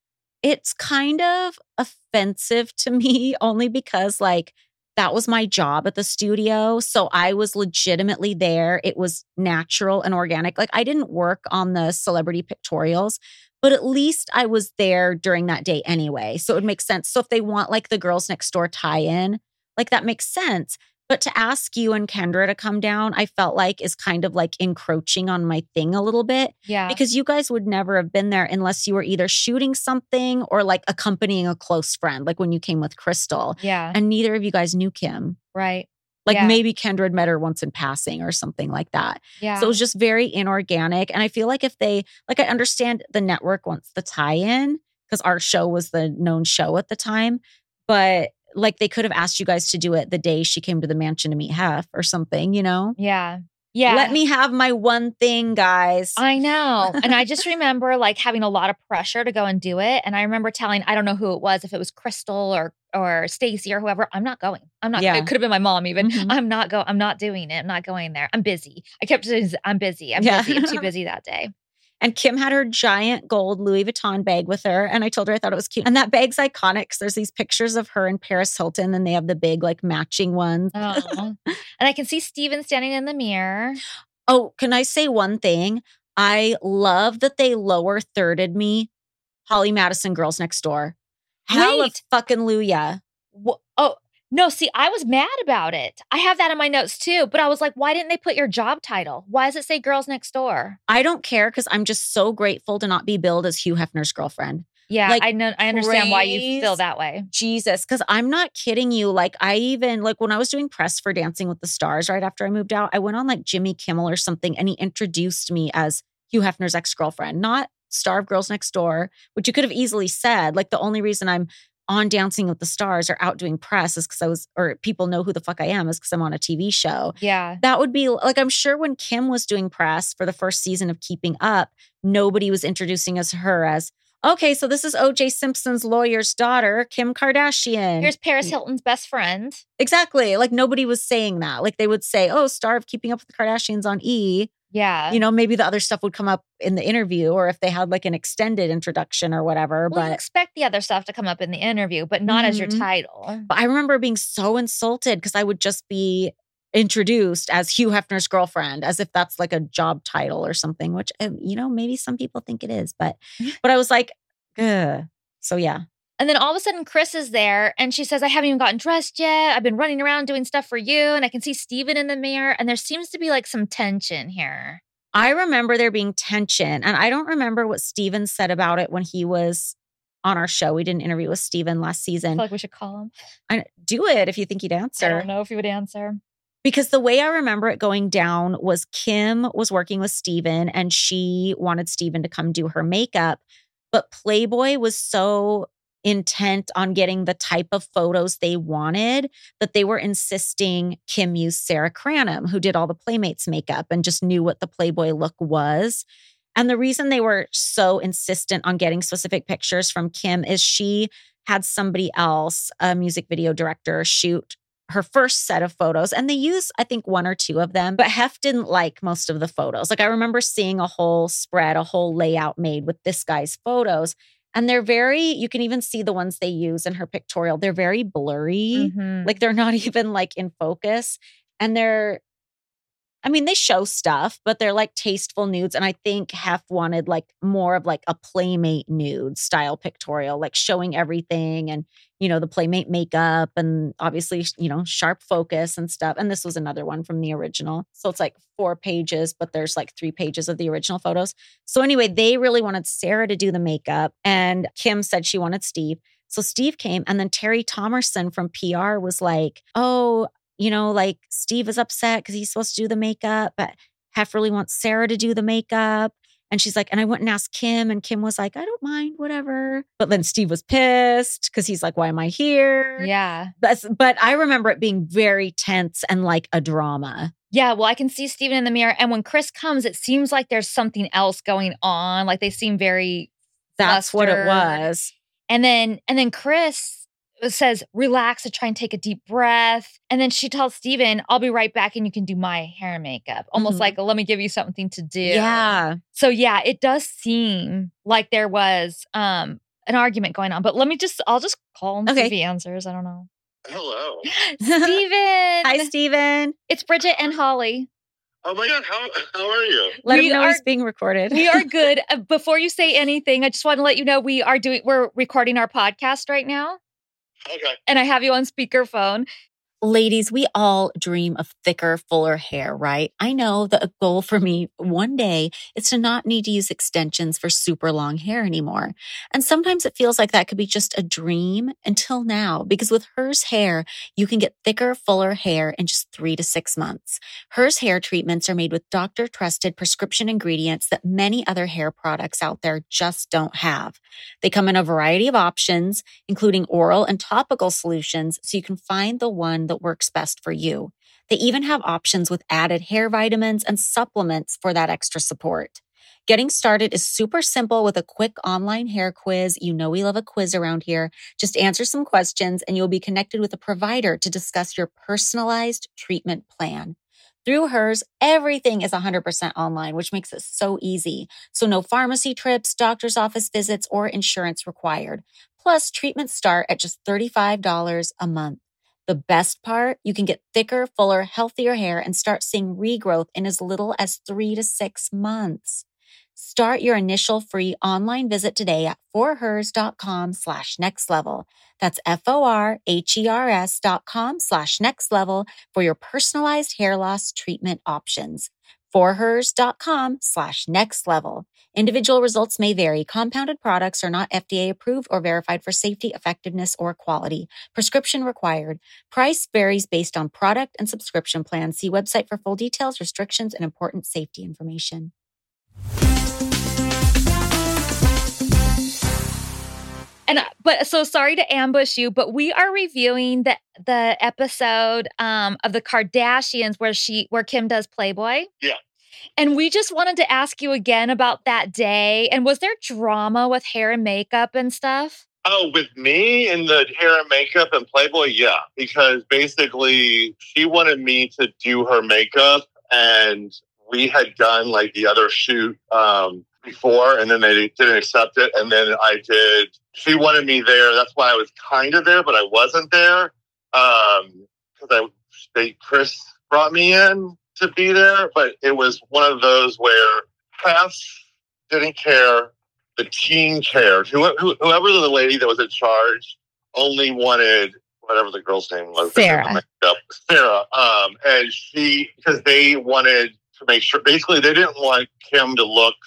It's kind of offensive to me only because like that was my job at the studio. So I was legitimately there. It was natural and organic. Like I didn't work on the celebrity pictorials, but at least I was there during that day anyway. So it would make sense. So if they want like the Girls Next Door tie-in, like that makes sense. But to ask you and Kendra to come down, I felt like is kind of like encroaching on my thing a little bit. Yeah. Because you guys would never have been there unless you were either shooting something or like accompanying a close friend, like when you came with Crystal. Yeah. And neither of you guys knew Kim. Right. Like Yeah. maybe Kendra had met her once in passing or something like that. Yeah. So it was just very inorganic. And I feel like if they, like I understand the network wants the tie-in because our show was the known show at the time. But like they could have asked you guys to do it the day she came to the mansion to meet Hef or something, you know? Yeah. Yeah. Let me have my one thing, guys. I know. And I just remember like having a lot of pressure to go and do it. And I remember telling, I don't know who it was, if it was Crystal or or Stacy or whoever, I'm not going. I'm not Yeah. It could have been my mom even. Mhm. I'm not go I'm not doing it. I'm not going there. I'm busy. I kept saying I'm busy. I'm Yeah. busy. I'm too busy that day. And Kim had her giant gold Louis Vuitton bag with her. And I told her I thought it was cute. And that bag's iconic because there's these pictures of her and Paris Hilton and they have the big like matching ones. Oh. And I can see Steven standing in the mirror. Oh, can I say one thing? I love that they lower thirded me, Holly Madison, Girls Next Door. Hell Wait. fucking Luya. Wh- Oh, no, see, I was mad about it. I have that in my notes too, but I was like, why didn't they put your job title? Why does it say Girls Next Door? I don't care because I'm just so grateful to not be billed as Hugh Hefner's girlfriend. Yeah, Like, I know I understand why you praise feel that way. Jesus, because I'm not kidding you. Like, I even, like, when I was doing press for Dancing with the Stars right after I moved out, I went on like Jimmy Kimmel or something, and he introduced me as Hugh Hefner's ex girlfriend, not star of Girls Next Door, which you could have easily said. Like, the only reason I'm on Dancing with the Stars or out doing press is because I was, or people know who the fuck I am, is because I'm on a T V show. Yeah. That would be like, I'm sure when Kim was doing press for the first season of Keeping Up, nobody was introducing us her as, okay, so this is O J Simpson's lawyer's daughter, Kim Kardashian. Here's Paris Hilton's best friend. Exactly. Like nobody was saying that. Like they would say, oh, star of Keeping Up with the Kardashians on E. Yeah. You know, maybe the other stuff would come up in the interview or if they had like an extended introduction or whatever. Well, you but expect the other stuff to come up in the interview, but not as your Mhm. title. But I remember being so insulted because I would just be introduced as Hugh Hefner's girlfriend, as if that's like a job title or something, which, um, you know, maybe some people think it is. But, but I was like, ugh. So yeah. And then all of a sudden, Chris is there and she says, I haven't even gotten dressed yet. I've been running around doing stuff for you. And I can see Steven in the mirror. And there seems to be like some tension here. I remember there being tension. And I don't remember what Steven said about it when he was on our show. We did an interview with Steven last I season. feel like we should call him. I, do it if you think he'd answer. I don't know if he would answer. Because the way I remember it going down was Kim was working with Steven and she wanted Steven to come do her makeup. But Playboy was so intent on getting the type of photos they wanted that they were insisting Kim use Sarah Cranham, who did all the Playmates makeup and just knew what the Playboy look was. And the reason they were so insistent on getting specific pictures from Kim is she had somebody else, a music video director, shoot her first set of photos. And they used, I think, one or two of them. But Hef didn't like most of the photos. Like I remember seeing a whole spread, a whole layout made with this guy's photos. And they're very, you can even see the ones they use in her pictorial. They're very blurry. Mhm. Like they're not even like in focus. And they're, I mean, they show stuff, but they're like tasteful nudes. And I think Hef wanted like more of like a Playmate nude style pictorial, like showing everything and, you know, the Playmate makeup and obviously, you know, sharp focus and stuff. And this was another one from the original. So it's like four pages, but there's like three pages of the original photos. So anyway, they really wanted Sarah to do the makeup and Kim said she wanted Steve. So Steve came and then Terry Thomerson from P R was like, oh, you know, like Steve is upset because he's supposed to do the makeup, but Hef really wants Sarah to do the makeup. And she's like, and I went and asked Kim and Kim was like, I don't mind, whatever. But then Steve was pissed because he's like, why am I here? Yeah. But, but I remember it being very tense and like a drama. Yeah, well, I can see Steven in the mirror. And when Chris comes, it seems like there's something else going on. Like they seem very That's what it flustered. was. And then and then Chris says, relax and try and take a deep breath. And then she tells Steven, I'll be right back and you can do my hair and makeup. Almost Mhm. like, let me give you something to do. Yeah. So yeah, it does seem like there was um an argument going on. But let me just, I'll just call him, see Okay. if he answers. I don't know. Hello. Steven! Hi, Steven. It's Bridget and Holly. Oh my God, how how are you? Let We him know are- he's being recorded. We are good. Uh, Before you say anything, I just want to let you know we are doing, we're recording our podcast right now. Okay. And I have you on speakerphone. Ladies, we all dream of thicker, fuller hair, right? I know that a goal for me one day is to not need to use extensions for super long hair anymore. And sometimes it feels like that could be just a dream until now, because with Hers Hair, you can get thicker, fuller hair in just three to six months. Hers Hair treatments are made with doctor-trusted prescription ingredients that many other hair products out there just don't have. They come in a variety of options, including oral and topical solutions, so you can find the one that works best for you. They even have options with added hair vitamins and supplements for that extra support. Getting started is super simple with a quick online hair quiz. You know we love a quiz around here. Just answer some questions and you'll be connected with a provider to discuss your personalized treatment plan. Through Hers, everything is one hundred percent online, which makes it so easy. So no pharmacy trips, doctor's office visits, or insurance required. Plus, treatments start at just thirty-five dollars a month. The best part, you can get thicker, fuller, healthier hair and start seeing regrowth in as little as three to six months. Start your initial free online visit today at forhers.com slash next level. That's F-O-R-H-E-R-S dot com slash next level for your personalized hair loss treatment options. forhers.com slash next level. Individual results may vary. Compounded products are not F D A approved or verified for safety, effectiveness, or quality. Prescription required. Price varies based on product and subscription plans. See website for full details, restrictions, and important safety information. And uh, but so sorry to ambush you, but we are reviewing the the episode um of the Kardashians where she where Kim does Playboy. Yeah. And we just wanted to ask you again about that day. And was there drama with hair and makeup and stuff? Oh, with me in the hair and makeup and Playboy, yeah. Because basically she wanted me to do her makeup and we had done like the other shoot um, before and then they didn't accept it. And then I did, she wanted me there. That's why I was kind of there, but I wasn't there. Um, because I, they, Chris brought me in to be there, but it was one of those where Hef didn't care. The team cared. Who, who, whoever the lady that was in charge only wanted whatever the girl's name was. Sarah. Sarah. Um, and she, because they wanted to make sure, basically they didn't want Kim to look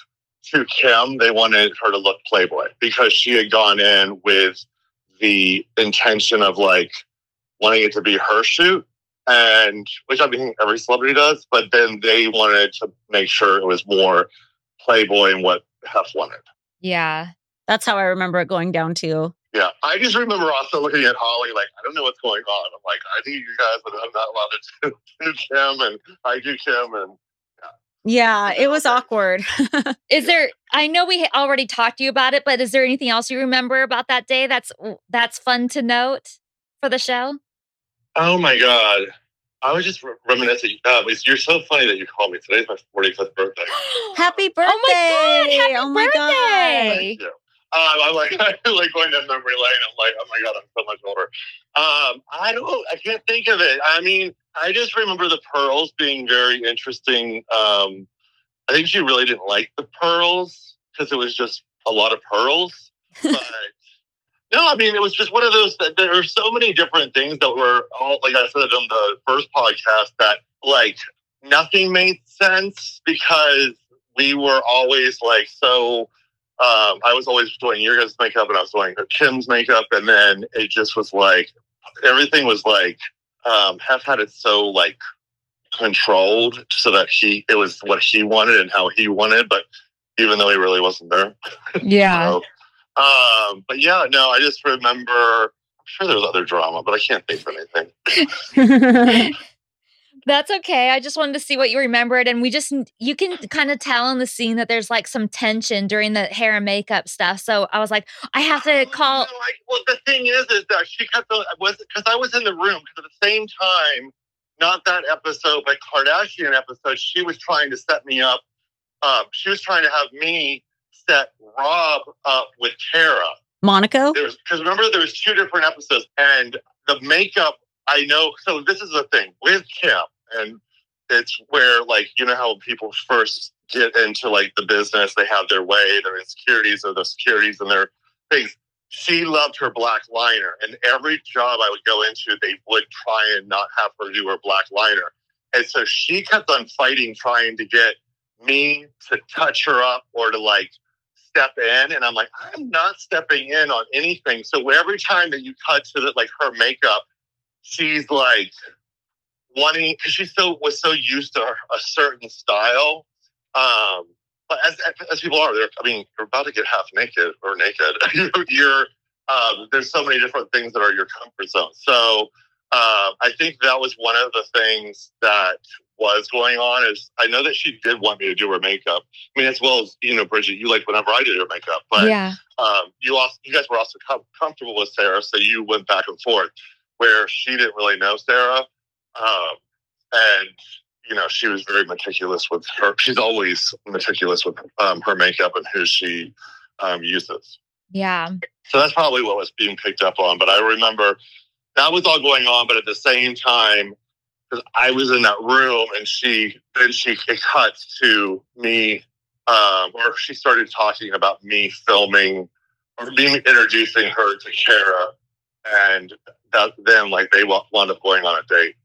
to Kim, they wanted her to look Playboy because she had gone in with the intention of like wanting it to be her shoot, and which I mean every celebrity does, but then they wanted to make sure it was more Playboy and what Hef wanted. Yeah. That's how I remember it going down too. Yeah. I just remember also looking at Holly like, I don't know what's going on. I'm like, I think you guys, but I'm not allowed to do, do Kim, and I do Kim, and Yeah, it was awkward. Is there, I know we already talked to you about it, but is there anything else you remember about that day that's that's fun to note for the show? Oh my God. I was just re- reminiscing. Uh, it's, you're so funny that you called me. Today's my forty-fifth birthday. Happy birthday. Oh my God. Happy oh my birthday. Thank you. Um, I'm like, I'm like going down memory lane. I'm like, oh my God, I'm so much older. Um, I don't, I can't think of it. I mean, I just remember the pearls being very interesting. Um, I think she really didn't like the pearls because it was just a lot of pearls. But no, I mean, it was just one of those, that there are so many different things that were all, like I said on the first podcast, that like nothing made sense because we were always like, so um, I was always doing your guys' makeup and I was doing Kim's makeup. And then it just was like, everything was like, um, Hef had it so like controlled so that he, it was what he wanted and how he wanted, but even though he really wasn't there. Yeah. so, um, but yeah, no, I just remember, I'm sure there was other drama, but I can't think of anything. That's okay. I just wanted to see what you remembered. And we just, you can kind of tell in the scene that there's like some tension during the hair and makeup stuff. So I was like, I have to call. Oh, no, I, well, the thing is, is that she kept, was because I was in the room, because at the same time, not that episode, but Kardashian episode, she was trying to set me up. Um, she was trying to have me set Rob up with Tara. Monaco? Because remember, there was two different episodes, and the makeup, I know. So this is the thing with Kim, and it's where, like, you know how people first get into like the business, they have their way, their insecurities or the securities and their things. She loved her black liner, and every job I would go into, they would try and not have her do her black liner. And so she kept on fighting, trying to get me to touch her up or to like step in. And I'm like, I'm not stepping in on anything. So every time that you cut to the, like her makeup, she's like wanting, because she so was so used to a certain style. Um, but as as people are, they're, I mean, you're about to get half naked or naked. you're um, there's so many different things that are your comfort zone. So uh, I think that was one of the things that was going on. Is I know that she did want me to do her makeup. I mean, as well as, you know, Bridget, you like whenever I did her makeup, but yeah. um, you also you guys were also com- comfortable with Sarah, so you went back and forth. Where she didn't really know Sarah, um, and you know, she was very meticulous with her. She's always meticulous with um, her makeup and who she um, uses. Yeah. So that's probably what was being picked up on. But I remember that was all going on. But at the same time, because I was in that room, and she then she it cuts to me, um, or she started talking about me filming or me introducing her to Kara, and that then like they wound up going on a date.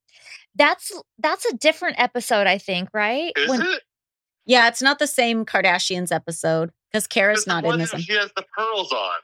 That's that's a different episode, I think, right? Is When, it? Yeah, it's not the same Kardashians episode because Kara's not in this one. She has the pearls on.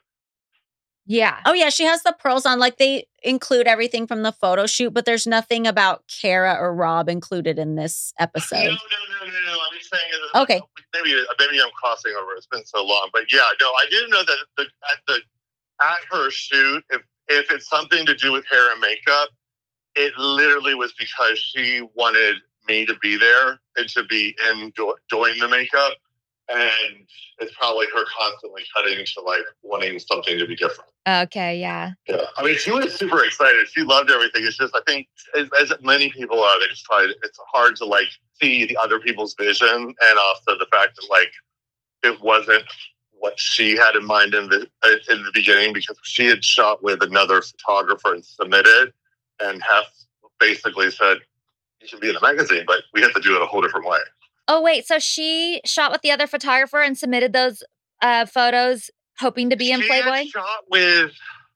Yeah. Oh, yeah, she has the pearls on. Like, they include everything from the photo shoot, but there's nothing about Kara or Rob included in this episode. No, no, no, no, no. I'm just saying. Okay. Maybe maybe I'm crossing over. It's been so long, but yeah, no, I didn't know that the, at the at her shoot, if if it's something to do with hair and makeup, it literally was because she wanted me to be there and to be in do, doing the makeup. And it's probably her constantly cutting to like wanting something to be different. Okay, yeah. Yeah. I mean, she was super excited. She loved everything. It's just, I think, as, as many people are, they just try, it's hard to like see the other people's vision. And also the fact that like, it wasn't what she had in mind in the, in the beginning, because she had shot with another photographer and submitted, and Hef basically said, you should be in the magazine, but we have to do it a whole different way. Oh, wait. So she shot with the other photographer and submitted those uh, photos hoping to be in she Playboy? Had shot with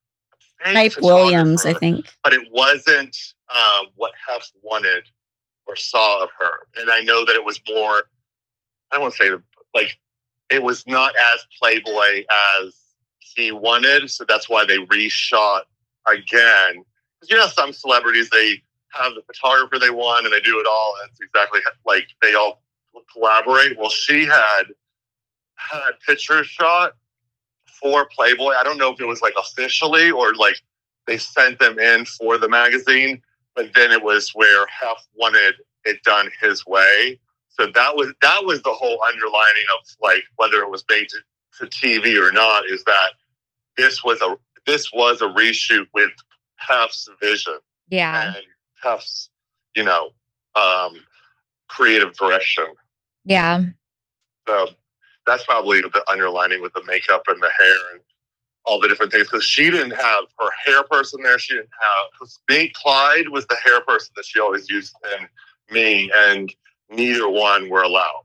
Hype Williams, I think. But it wasn't um, what Hef wanted or saw of her. And I know that it was more, I don't want to say, like, it was not as Playboy as he wanted. So that's why they reshot again. Because you know, some celebrities, they have the photographer they want and they do it all. And it's exactly like they all collaborate. Well, she had had pictures shot for Playboy. I don't know if it was like officially or like they sent them in for the magazine, but then it was where Hef wanted it done his way. So that was that was the whole underlining of like whether it was made to, to T V or not, is that this was a this was a reshoot with Hef's vision. Yeah. And Hef's, you know, um, creative direction. Yeah. So that's probably the underlining with the makeup and the hair and all the different things. Because she didn't have her hair person there. She didn't have, because me, Clyde was the hair person that she always used, and me, and neither one were allowed.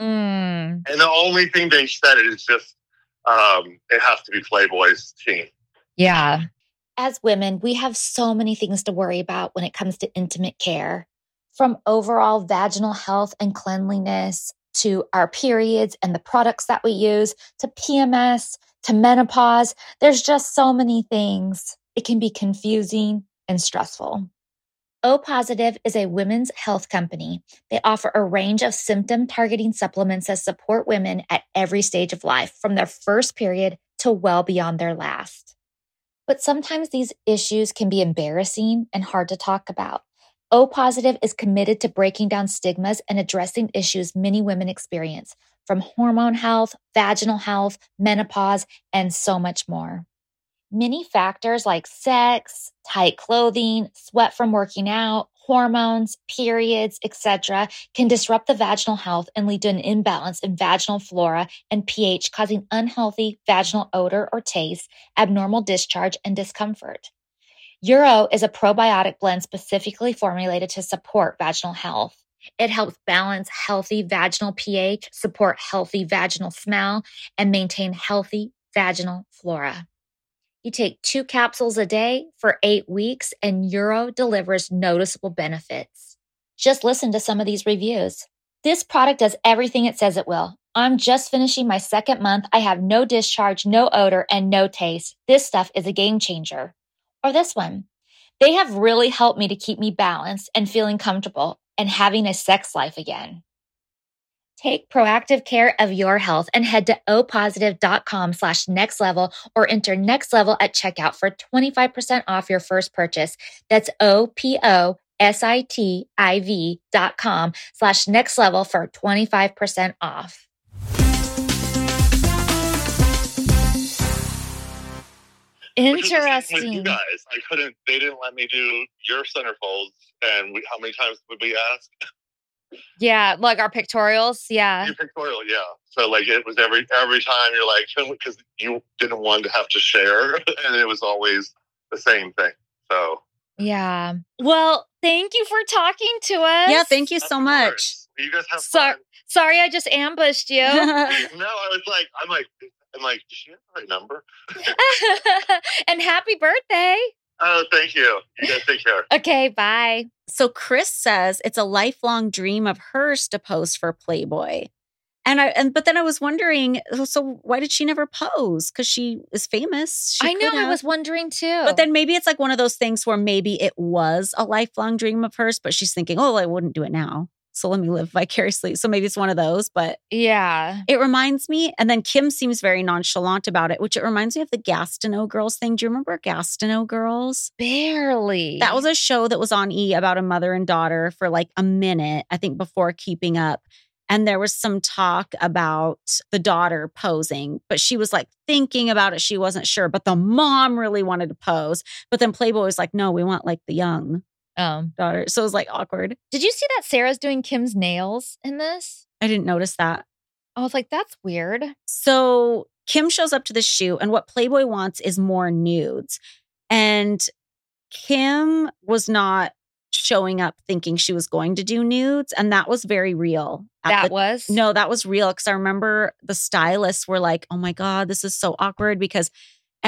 Mm. And the only thing they said is just, um, it has to be Playboy's team. Yeah. As women, we have so many things to worry about when it comes to intimate care, from overall vaginal health and cleanliness to our periods and the products that we use, to P M S, to menopause. There's just so many things. It can be confusing and stressful. O Positive is a women's health company. They offer a range of symptom-targeting supplements that support women at every stage of life, from their first period to well beyond their last. But sometimes these issues can be embarrassing and hard to talk about. O Positive is committed to breaking down stigmas and addressing issues many women experience, from hormone health, vaginal health, menopause, and so much more. Many factors like sex, tight clothing, sweat from working out, hormones, periods, et cetera can disrupt the vaginal health and lead to an imbalance in vaginal flora and pH, causing unhealthy vaginal odor or taste, abnormal discharge, and discomfort. Uro is a probiotic blend specifically formulated to support vaginal health. It helps balance healthy vaginal pH, support healthy vaginal smell, and maintain healthy vaginal flora. You take two capsules a day for eight weeks, and Uro delivers noticeable benefits. Just listen to some of these reviews. This product does everything it says it will. I'm just finishing my second month. I have no discharge, no odor, and no taste. This stuff is a game changer. Or this one. They have really helped me to keep me balanced and feeling comfortable and having a sex life again. Take proactive care of your health and head to opositive.com slash next level or enter next level at checkout for twenty-five percent off your first purchase. That's O-P-O-S-I-T-I-V dot com slash next level for twenty-five percent off. Interesting. With you guys, I couldn't, they didn't let me do your centerfolds. And we, how many times would we ask? Yeah, like our pictorials. Yeah. Your pictorial, yeah. So like it was every every time you're like, because you didn't want to have to share, and it was always the same thing. So yeah. Well, thank you for talking to us. Yeah, thank you so of much. course. You guys have So- fun. Sorry, I just ambushed you. No, I was like, I'm like, I'm like, does she have the right number? And happy birthday. Oh, thank you. You guys take care. Okay, bye. So Chris says it's a lifelong dream of hers to pose for Playboy. And I and but then I was wondering, so why did she never pose? Because she is famous. She I know, could I have. was wondering too. But then maybe it's like one of those things where maybe it was a lifelong dream of hers, but she's thinking, oh, I wouldn't do it now. So let me live vicariously. So maybe it's one of those, but yeah. it reminds me, and then Kim seems very nonchalant about it, which it reminds me of the Gastineau Girls thing. Do you remember Gastineau Girls? Barely. That was a show that was on E! About a mother and daughter for like a minute, I think, before Keeping Up. And there was some talk about the daughter posing, but she was like thinking about it. She wasn't sure, but the mom really wanted to pose. But then Playboy was like, no, we want like the young Um, daughter. So it was like awkward. did you see that Sarah's doing Kim's nails in this? I didn't notice that. I was like, that's weird. So Kim shows up to the shoot, and what Playboy wants is more nudes. And Kim was not showing up thinking she was going to do nudes. And that was very real. At That the- was? No, that was real. Because I remember the stylists were like, oh my God, this is so awkward. Because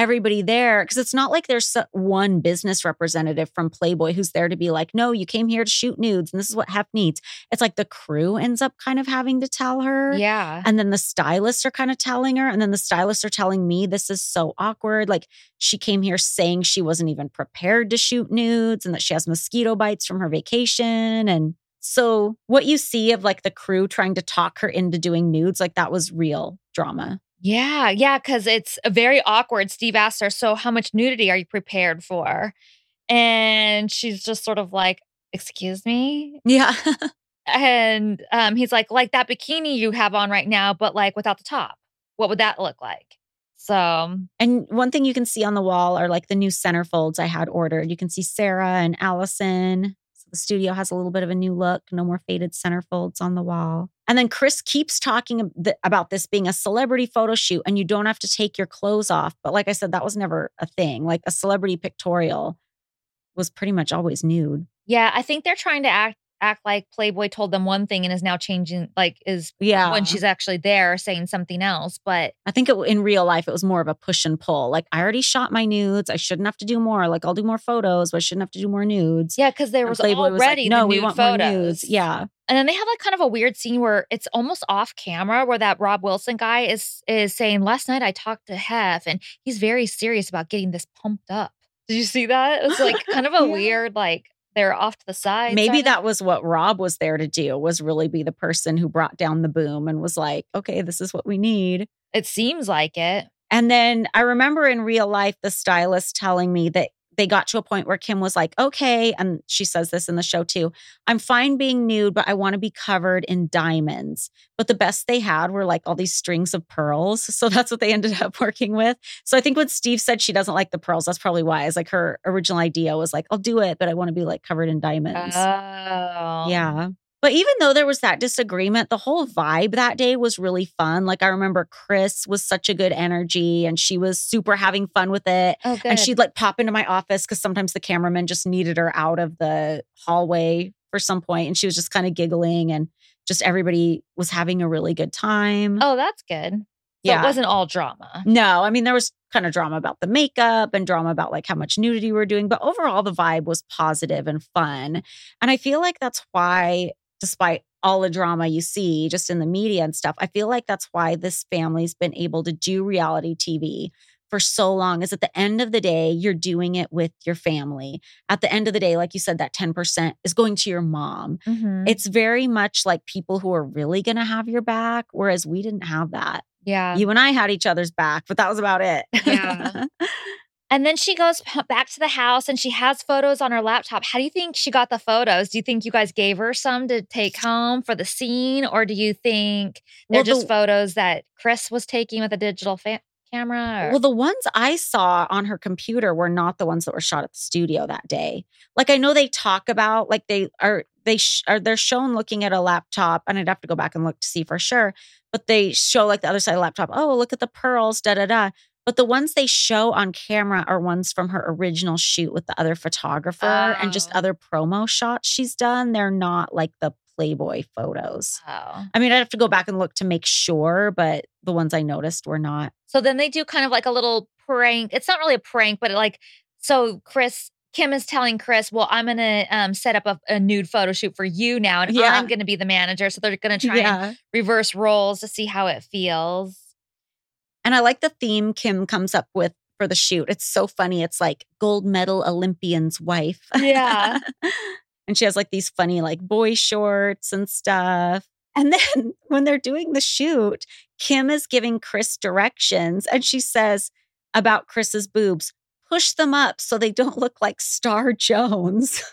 everybody there, because it's not like there's so- one business representative from Playboy who's there to be like, no, you came here to shoot nudes and this is what Hef needs. It's like the crew ends up kind of having to tell her. Yeah. And then the stylists are kind of telling her. And then the stylists are telling me this is so awkward. Like she came here saying she wasn't even prepared to shoot nudes and that she has mosquito bites from her vacation. And so what you see of like the crew trying to talk her into doing nudes, like that was real drama. Yeah, yeah, because it's very awkward. Steve asked her, so how much nudity are you prepared for? And she's just sort of like, excuse me? Yeah. And um, he's like, like that bikini you have on right now, but like without the top. What would that look like? So. And one thing you can see on the wall are like the new centerfolds I had ordered. You can see Sarah and Allison. So the studio has a little bit of a new look. No more faded centerfolds on the wall. And then Chris keeps talking about this being a celebrity photo shoot and you don't have to take your clothes off. But like I said, that was never a thing. Like a celebrity pictorial was pretty much always nude. Yeah, I think they're trying to act act like Playboy told them one thing and is now changing, like is yeah. when she's actually there saying something else. But I think it, in real life, it was more of a push and pull. Like I already shot my nudes. I shouldn't have to do more. Like I'll do more photos, but I shouldn't have to do more nudes. Yeah, because there was Playboy already was like, no, the we nude want photos. more nudes. Yeah. And then they have like kind of a weird scene where it's almost off camera where that Rob Wilson guy is is saying, last night I talked to Hef and he's very serious about getting this pumped up. Did you see that? It was like kind of a yeah. weird, like they're off to the side. Maybe that was what Rob was there to do, was really be the person who brought down the boom and was like, okay, this is what we need. It seems like it. And then I remember in real life, the stylist telling me that they got to a point where Kim was like, okay, and she says this in the show too, I'm fine being nude, but I want to be covered in diamonds. But the best they had were like all these strings of pearls. So that's what they ended up working with. So I think when Steve said she doesn't like the pearls, that's probably why. It's like her original idea was like, I'll do it, but I want to be like covered in diamonds. Oh. Yeah. But even though there was that disagreement, the whole vibe that day was really fun. Like I remember Chris was such a good energy and she was super having fun with it. Oh, good. And she'd like pop into my office because sometimes the cameraman just needed her out of the hallway for some point. And she was just kind of giggling and just everybody was having a really good time. Oh, that's good. So yeah. It wasn't all drama. No, I mean, there was kind of drama about the makeup and drama about like how much nudity we're doing. But overall, the vibe was positive and fun. And I feel like that's why, despite all the drama you see just in the media and stuff, I feel like that's why this family's been able to do reality T V for so long, is at the end of the day, you're doing it with your family. At the end of the day, like you said, that ten percent is going to your mom. Mm-hmm. It's very much like people who are really going to have your back, whereas we didn't have that. Yeah. You and I had each other's back, but that was about it. Yeah. And then she goes back to the house and she has photos on her laptop. How do you think she got the photos? Do you think you guys gave her some to take home for the scene? Or do you think they're Well, just the- photos that Chris was taking with a digital fa- camera? Or? Well, the ones I saw on her computer were not the ones that were shot at the studio that day. Like I know they talk about, like they are, they sh- are they're shown looking at a laptop, and I'd have to go back and look to see for sure. But they show like the other side of the laptop. Oh, look at the pearls, da da da. But the ones they show on camera are ones from her original shoot with the other photographer Oh. and just other promo shots she's done. They're not like the Playboy photos. Oh. I mean, I'd have to go back and look to make sure, but the ones I noticed were not. So then they do kind of like a little prank. It's not really a prank, but like, so Chris, Kim is telling Chris, well, I'm going to um, set up a, a nude photo shoot for you now. And Yeah. I'm going to be the manager. So they're going to try and Yeah. reverse roles to see how it feels. And I like the theme Kim comes up with for the shoot. It's so funny. It's like gold medal Olympian's wife. Yeah. And she has like these funny like boy shorts and stuff. And then when they're doing the shoot, Kim is giving Chris directions and she says about Chris's boobs, push them up so they don't look like Star Jones.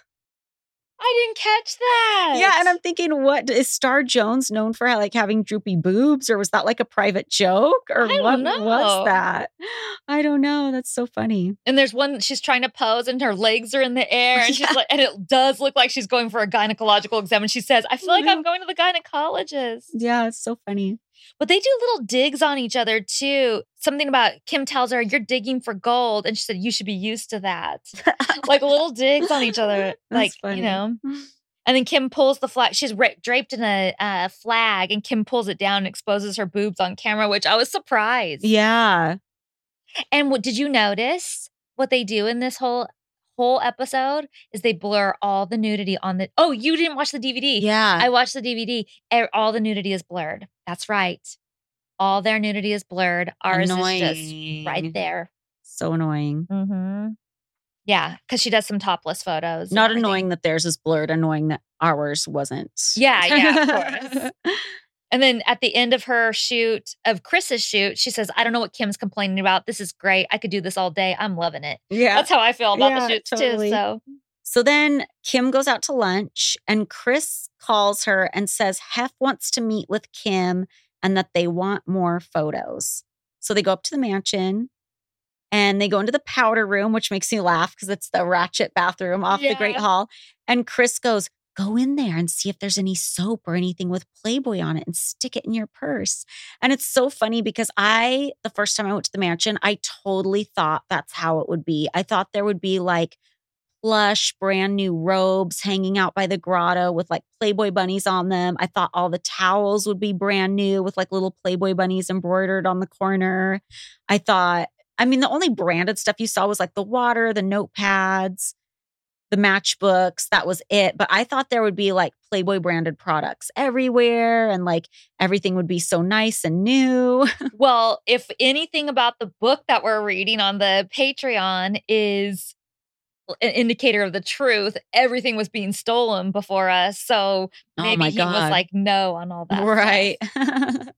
I didn't catch that. Yeah, and I'm thinking, what is Star Jones known for? Like having droopy boobs, or was that like a private joke, or I don't what know. was that? I don't know. That's so funny. And there's one, she's trying to pose and her legs are in the air. And she's Yeah. like, and it does look like she's going for a gynecological exam. And she says, I feel like Yeah. I'm going to the gynecologist. Yeah, it's so funny. But they do little digs on each other too. Something about Kim tells her, you're digging for gold. And she said, you should be used to that. Like little digs on each other. Like, funny. you know. And then Kim pulls the flag. She's ra- draped in a uh, flag and Kim pulls it down and exposes her boobs on camera, which I was surprised. Yeah. And what did you notice what they do in this whole whole episode is they blur all the nudity on the Oh, you didn't watch the D V D. Yeah. I watched the D V D. E- All the nudity is blurred. That's right. All their nudity is blurred. Ours Annoying. is just right there. So annoying. Mm-hmm. Yeah, because she does some topless photos. and Not everything. annoying that theirs is blurred, annoying that ours wasn't. Yeah, yeah, of course. And then at the end of her shoot, of Chris's shoot, she says, I don't know what Kim's complaining about. This is great. I could do this all day. I'm loving it. Yeah. That's how I feel about Yeah, the shoots totally. too. So So then Kim goes out to lunch and Chris calls her and says Hef wants to meet with Kim and that they want more photos. So they go up to the mansion and they go into the powder room, which makes me laugh because it's the ratchet bathroom off the Great Yeah. Hall. And Chris goes, go in there and see if there's any soap or anything with Playboy on it and stick it in your purse. And it's so funny because I, the first time I went to the mansion, I totally thought that's how it would be. I thought there would be like plush, brand new robes hanging out by the grotto with like Playboy bunnies on them. I thought all the towels would be brand new with like little Playboy bunnies embroidered on the corner. I thought, I mean, the only branded stuff you saw was like the water, the notepads, the matchbooks. That was it. But I thought there would be like Playboy branded products everywhere and like everything would be so nice and new. well, if anything about the book that we're reading on the Patreon is an indicator of the truth, everything was being stolen before us. So Oh maybe my he was God. like, no on all that. Right. stuff.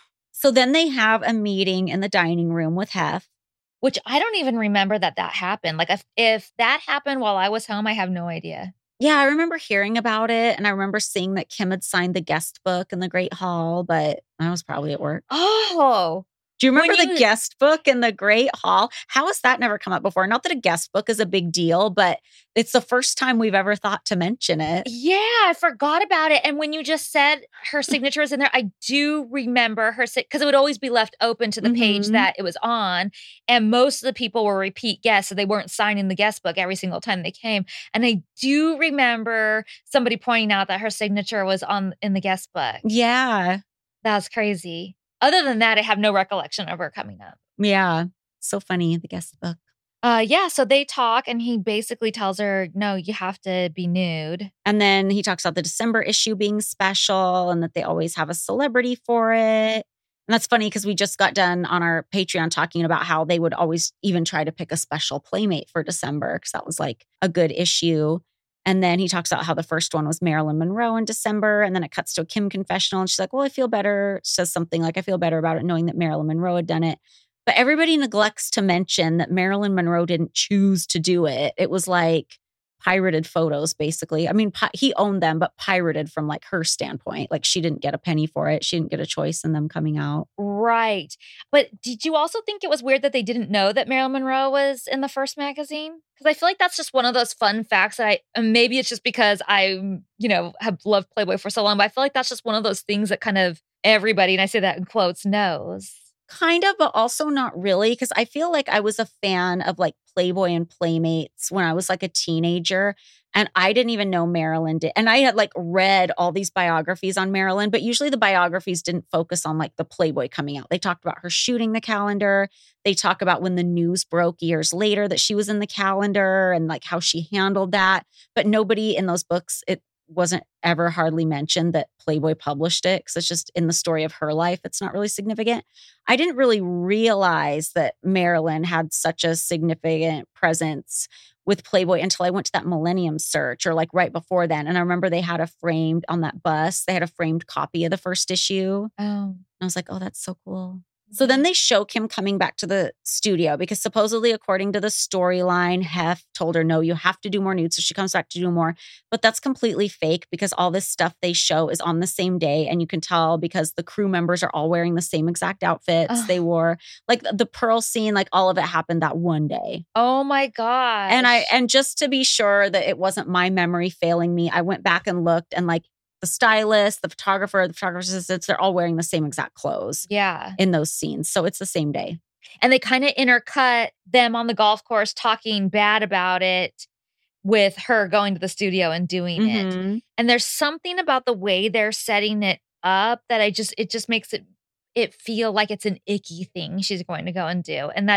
So then they have a meeting in the dining room with Hef. Which I don't even remember that that happened. Like if, if that happened while I was home, I have no idea. Yeah, I remember hearing about it. And I remember seeing that Kim had signed the guest book in the Great Hall, but I was probably at work. Oh, Do you remember When the you- guest book in the Great Hall? How has that never come up before? Not that a guest book is a big deal, but it's the first time we've ever thought to mention it. yeah, I forgot about it. And when you just said her signature was in there, I do remember her because it would always be left open to the page Mhm. that it was on. And most of the people were repeat guests, so they weren't signing the guest book every single time they came. And I do remember somebody pointing out that her signature was on in the guest book. Yeah. That's crazy. Other than that, I have no recollection of her coming up. Yeah. So funny, the guest book. Uh, yeah, so they talk and he basically tells her, no, you have to be nude. And then he talks about the December issue being special and that they always have a celebrity for it. And that's funny because we just got done on our Patreon talking about how they would always even try to pick a special playmate for December because that was like a good issue. And then he talks about how the first one was Marilyn Monroe in December. And then it cuts to a Kim confessional. And she's like, well, I feel better. Says something like, I feel better about it knowing that Marilyn Monroe had done it. But everybody neglects to mention that Marilyn Monroe didn't choose to do it. It was like pirated photos, basically. I mean, pi- he owned them, but pirated from like her standpoint. Like she didn't get a penny for it. She didn't get a choice in them coming out. Right. But did you also think it was weird that they didn't know that Marilyn Monroe was in the first magazine? Because I feel like that's just one of those fun facts that I, and maybe it's just because I, you know, have loved Playboy for so long, but I feel like that's just one of those things that kind of everybody, and I say that in quotes, knows. Kind of, but also not really. Because I feel like I was a fan of like Playboy and Playmates when I was like a teenager. And I didn't even know Marilyn did. And I had like read all these biographies on Marilyn, but usually the biographies didn't focus on like the Playboy coming out. They talked about her shooting the calendar. They talk about when the news broke years later that she was in the calendar and like how she handled that. But nobody in those books, it wasn't ever hardly mentioned that Playboy published it because it's just in the story of her life. It's not really significant. I didn't really realize that Marilyn had such a significant presence with Playboy until I went to that Millennium Search or like right before then. And I remember they had a framed on that bus. They had a framed copy of the first issue. Oh. And I was like, oh, that's so cool. So then they show Kim coming back to the studio because supposedly, according to the storyline, Hef told her, no, you have to do more nudes. So she comes back to do more. But that's completely fake because all this stuff they show is on the same day. And you can tell because the crew members are all wearing the same exact outfits Ugh. they wore. Like the pearl scene, like all of it happened that one day. Oh my gosh. And I and just to be sure that it wasn't my memory failing me, I went back and looked and like the stylist, the photographer, the photographer's assistants, they're all wearing the same exact clothes Yeah. in those scenes. So it's the same day. And they kind of intercut them on the golf course talking bad about it with her going to the studio and doing it. Mhm. And there's something about the way they're setting it up that I just, it just makes it, it feel like it's an icky thing she's going to go and do. And that,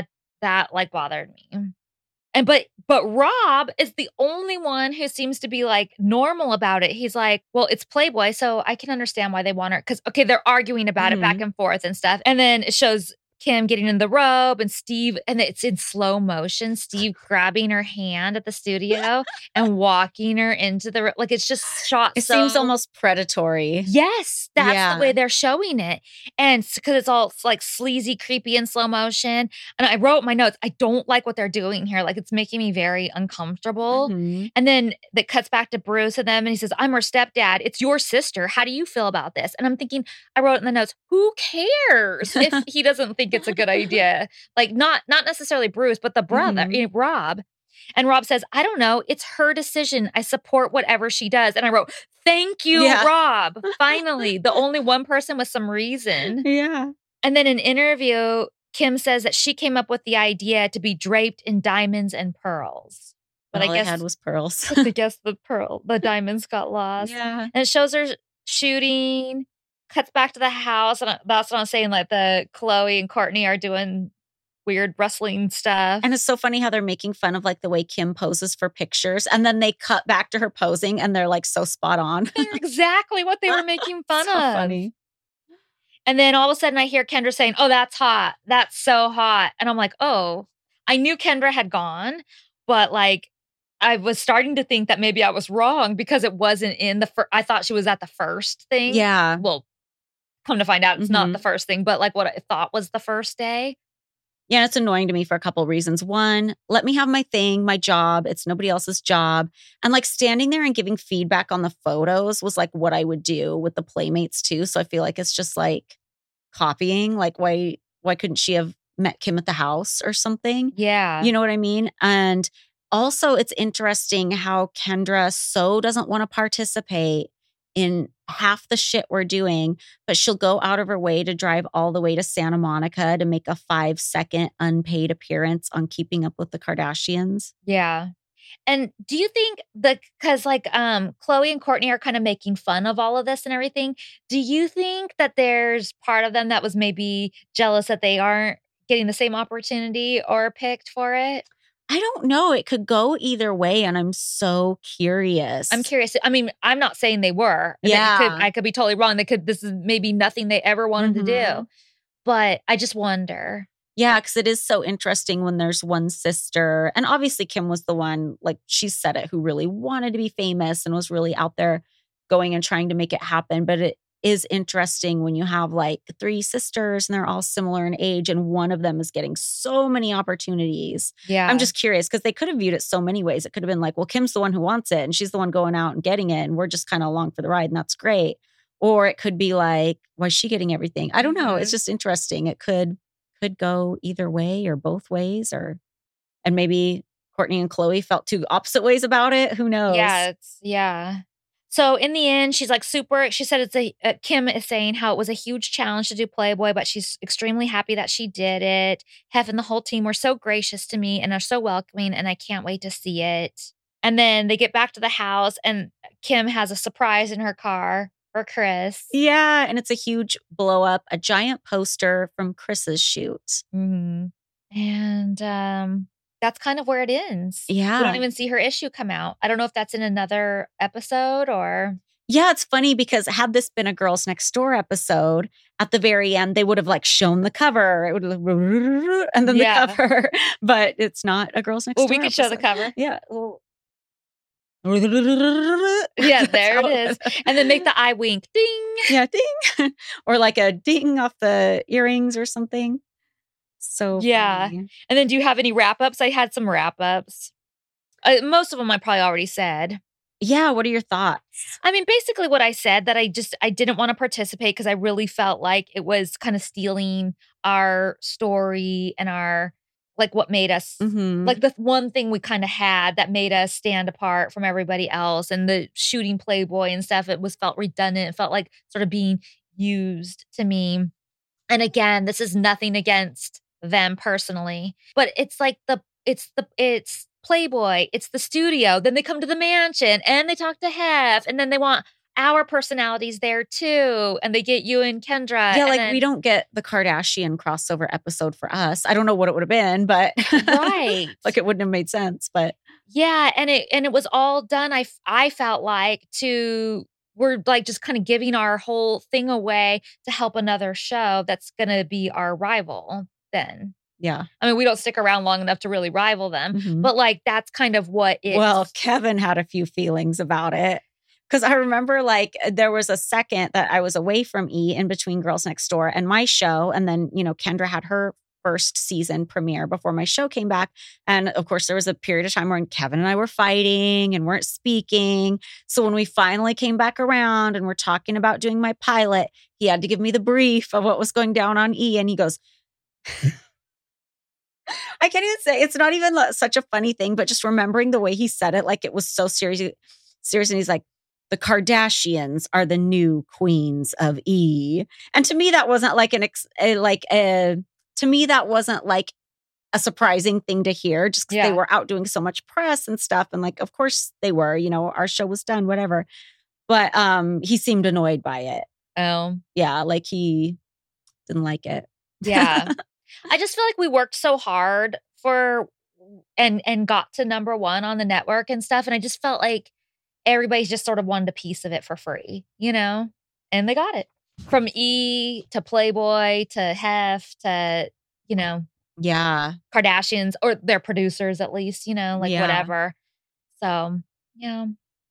that like bothered me. And but but Rob is the only one who seems to be like normal about it. He's like, well, it's Playboy, so I can understand why they want her. Because okay, they're arguing about Mhm. it back and forth and stuff. And then it shows Kim getting in the robe and Steve, and it's in slow motion. Steve grabbing her hand at the studio and walking her into the ro- like it's just shot. It so, seems almost predatory. Yes, that's Yeah. the way they're showing it. And because it's all like sleazy, creepy in slow motion. And I wrote my notes. I don't like what they're doing here. Like it's making me very uncomfortable. Mhm. And then that cuts back to Bruce and them. And he says, I'm her stepdad. It's your sister. How do you feel about this? And I'm thinking, I wrote in the notes, who cares if he doesn't think it's a good idea? Like not, not necessarily Bruce, but the brother, Mhm. you know, Rob. And Rob says, I don't know. It's her decision. I support whatever she does. And I wrote, thank you, Yeah. Rob. Finally, the only one person with some reason. Yeah. And then in an interview, Kim says that she came up with the idea to be draped in diamonds and pearls. But All I I guess, had was pearls. I guess the pearl, the diamonds got lost. Yeah. And it shows her shooting, cuts back to the house. And I- that's what I'm saying. Like the Chloe and Courtney are doing weird wrestling stuff. And it's so funny how they're making fun of like the way Kim poses for pictures. And then they cut back to her posing and they're like so spot on. They're exactly what they were making fun So of. funny. And then all of a sudden I hear Kendra saying, oh, that's hot. That's so hot. And I'm like, oh, I knew Kendra had gone, but like I was starting to think that maybe I was wrong because it wasn't in the first. I thought she was at the first thing. Yeah. Well, come to find out, it's not Mhm. the first thing, but like what I thought was the first day. Yeah, it's annoying to me for a couple reasons. One, let me have my thing, my job. It's nobody else's job. And like standing there and giving feedback on the photos was like what I would do with the Playmates too. So I feel like it's just like copying. Like why why couldn't she have met Kim at the house or something? Yeah. You know what I mean? And also it's interesting how Kendra so doesn't want to participate in half the shit we're doing, but she'll go out of her way to drive all the way to Santa Monica to make a five second unpaid appearance on Keeping Up with the Kardashians. Yeah. And do you think the because like um Chloe and Courtney are kind of making fun of all of this and everything? Do you think that there's part of them that was maybe jealous that they aren't getting the same opportunity or picked for it? I don't know. It could go either way. And I'm so curious. I'm curious. I mean, I'm not saying they were. And it Yeah. could- I could be totally wrong. They could. This is maybe nothing they ever wanted to do. Mhm. But I just wonder. Yeah, because it is so interesting when there's one sister. And obviously, Kim was the one, like she said it, who really wanted to be famous and was really out there going and trying to make it happen. But it is interesting when you have like three sisters and they're all similar in age and one of them is getting so many opportunities. Yeah. I'm just curious because they could have viewed it so many ways. It could have been like, well, Kim's the one who wants it and she's the one going out and getting it. And we're just kind of along for the ride and that's great. Or it could be like, why is she getting everything? I don't know. Mhm. It's just interesting. It could could go either way or both ways, or and maybe Courtney and Chloe felt two opposite ways about it. Who knows? Yeah, it's yeah. So in the end, she's like super. She said it's a uh, Kim is saying how it was a huge challenge to do Playboy, but she's extremely happy that she did it. Hef and the whole team were so gracious to me and are so welcoming, and I can't wait to see it. And then they get back to the house, and Kim has a surprise in her car for Chris. Yeah, and it's a huge blow up, a giant poster from Chris's shoot. hmm And um, that's kind of where it ends. We Yeah. don't even see her issue come out. I don't know if that's in another episode or. Yeah, it's funny because had this been a Girls Next Door episode, at the very end, they would have like shown the cover. It would have, and then Yeah. the cover. But it's not a Girls Next Well, Door we could show the episode. cover. Yeah. Well, Yeah, That's there how it is. And then make the eye wink. Ding. Yeah, ding. Or like a ding off the earrings or something. So Yeah. funny. And then do you have any wrap ups? I had some wrap ups. Uh, most of them I probably already said. Yeah, what are your thoughts? I mean, basically what I said, that I just, I didn't want to participate because I really felt like it was kind of stealing our story and our, like what made us, Mhm. like the one thing we kind of had that made us stand apart from everybody else, and the shooting Playboy and stuff, it was felt redundant. It felt like sort of being used to me. And again, this is nothing against them personally, but it's like the, it's the, it's Playboy, it's the studio. Then they come to the mansion and they talk to Hef, and then they want our personalities there too. And they get you and Kendra. Yeah, and like then, we don't get the Kardashian crossover episode for us. I don't know what it would have been, but Right. like it wouldn't have made sense. But yeah, and it and it was all done, I, I felt like, to, we're like just kind of giving our whole thing away to help another show that's going to be our rival then. yeah. I mean, we don't stick around long enough to really rival them, Mhm. but like that's kind of what it Well, Kevin had a few feelings about it. Because I remember like there was a second that I was away from E in between Girls Next Door and my show. And then, you know, Kendra had her first season premiere before my show came back. And of course, there was a period of time when Kevin and I were fighting and weren't speaking. So when we finally came back around and we're talking about doing my pilot, he had to give me the brief of what was going down on E. And he goes, I can't even say, it's not even such a funny thing, but just remembering the way he said it, like it was so serious. Serious. And he's like, the Kardashians are the new queens of E. And to me, that wasn't like an, ex- a, like a, to me, that wasn't like a surprising thing to hear just because Yeah. they were out doing so much press and stuff. And like, of course they were, you know, our show was done, whatever. But um, he seemed annoyed by it. Oh, Yeah. Like he didn't like it. yeah. I just feel like we worked so hard for and and got to number one on the network and stuff. And I just felt like everybody's just sort of wanted a piece of it for free, you know? And they got it. From E to Playboy to Hef to, you know, Yeah. Kardashians or their producers at least, you know, like Yeah. whatever. So, yeah.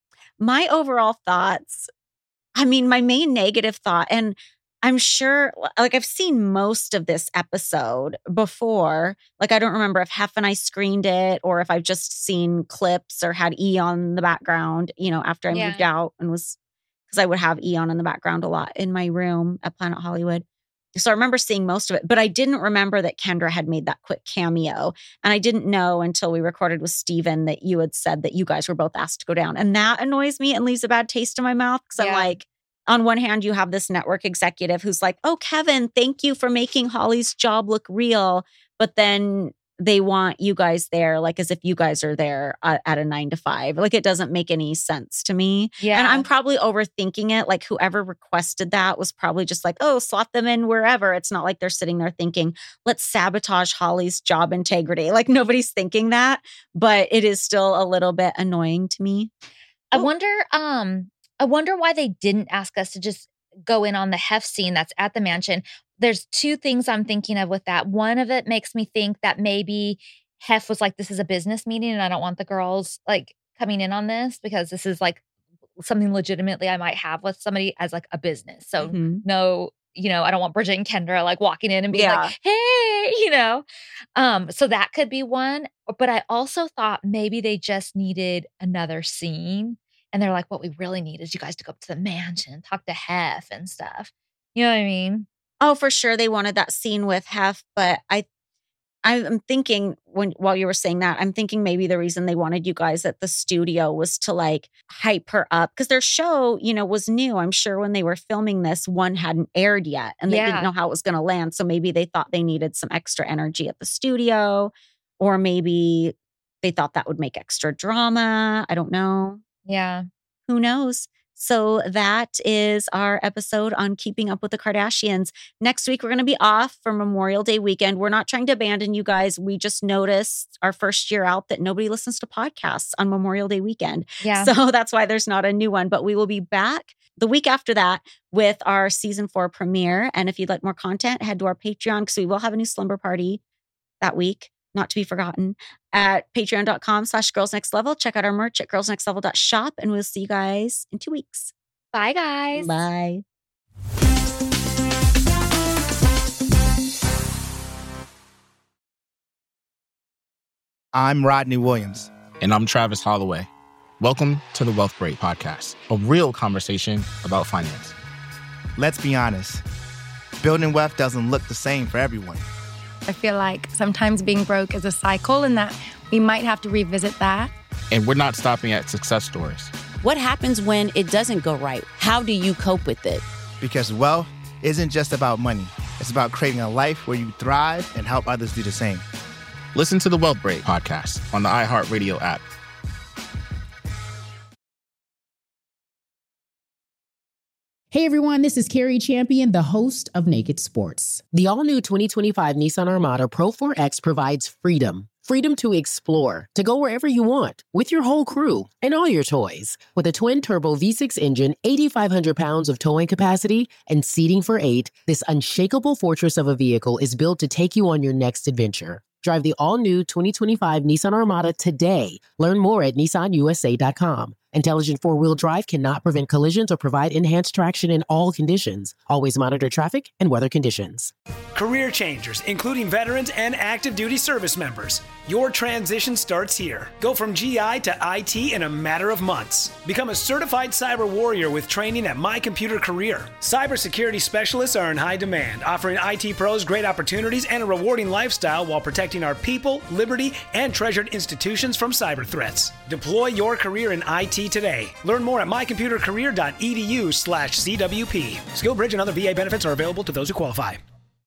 My overall thoughts, I mean, my main negative thought, and I'm sure, like, I've seen most of this episode before. Like, I don't remember if Hef and I screened it or if I've just seen clips or had E on the background, you know, after I Yeah. moved out and was, because I would have E on in the background a lot in my room at Planet Hollywood. So I remember seeing most of it, but I didn't remember that Kendra had made that quick cameo. And I didn't know until we recorded with Steven that you had said that you guys were both asked to go down. And that annoys me and leaves a bad taste in my mouth because I'm Yeah. like, on one hand, you have this network executive who's like, oh, Kevin, thank you for making Holly's job look real. But then they want you guys there, like as if you guys are there uh, at a nine to five. Like it doesn't make any sense to me. Yeah. And I'm probably overthinking it. Like whoever requested that was probably just like, oh, slot them in wherever. It's not like they're sitting there thinking, let's sabotage Holly's job integrity. Like nobody's thinking that, but it is still a little bit annoying to me. I Oh. wonder, um, I wonder why they didn't ask us to just go in on the Hef scene that's at the mansion. There's two things I'm thinking of with that. One of it makes me think that maybe Hef was like, this is a business meeting and I don't want the girls like coming in on this because this is like something legitimately I might have with somebody as like a business. So Mhm. no, you know, I don't want Bridget and Kendra like walking in and being Yeah. like, hey, you know. Um, so that could be one. But I also thought maybe they just needed another scene. And they're like, what we really need is you guys to go up to the mansion, talk to Hef and stuff. You know what I mean? Oh, for sure. They wanted that scene with Hef, but I, I'm thinking when while you were saying that, I'm thinking maybe the reason they wanted you guys at the studio was to like hype her up because their show, you know, was new. I'm sure when they were filming this, one hadn't aired yet, and they Yeah. didn't know how it was going to land. So maybe they thought they needed some extra energy at the studio, or maybe they thought that would make extra drama. I don't know. Yeah. Who knows? So that is our episode on keeping up with the Kardashians. Next week, we're going to be off for Memorial Day weekend. We're not trying to abandon you guys. We just noticed our first year out that nobody listens to podcasts on Memorial Day weekend. Yeah. So that's why there's not a new one. But we will be back the week after that with our season four premiere. And if you'd like more content, head to our Patreon because we will have a new slumber party that week. Not to be forgotten, at patreon.com slash girls next level. Check out our merch at girls next level dot shop, and we'll see you guys in two weeks. Bye, guys. Bye. I'm Rodney Williams. And I'm Travis Holloway. Welcome to the Wealth Break Podcast, a real conversation about finance. Let's be honest, building wealth doesn't look the same for everyone. I feel like sometimes being broke is a cycle and that we might have to revisit that. And we're not stopping at success stories. What happens when it doesn't go right? How do you cope with it? Because wealth isn't just about money. It's about creating a life where you thrive and help others do the same. Listen to the Wealth Break Podcast on the iHeartRadio app Hey everyone, this is Carrie Champion, the host of Naked Sports. The all-new twenty twenty-five Nissan Armada Pro four X provides freedom. Freedom to explore, to go wherever you want, with your whole crew and all your toys. With a twin-turbo V six engine, eighty-five hundred pounds of towing capacity, and seating for eight, this unshakable fortress of a vehicle is built to take you on your next adventure. Drive the all-new twenty twenty-five Nissan Armada today. Learn more at Nissan U S A dot com. Intelligent four-wheel drive cannot prevent collisions or provide enhanced traction in all conditions. Always monitor traffic and weather conditions. Career changers, including veterans and active duty service members. Your transition starts here. Go from G I to I T in a matter of months. Become a certified cyber warrior with training at My Computer Career. Cybersecurity specialists are in high demand, offering I T pros great opportunities and a rewarding lifestyle while protecting our people, liberty, and treasured institutions from cyber threats. Deploy your career in I T today. Learn more at my computer career dot e d u slash C W P. SkillBridge and other V A benefits are available to those who qualify.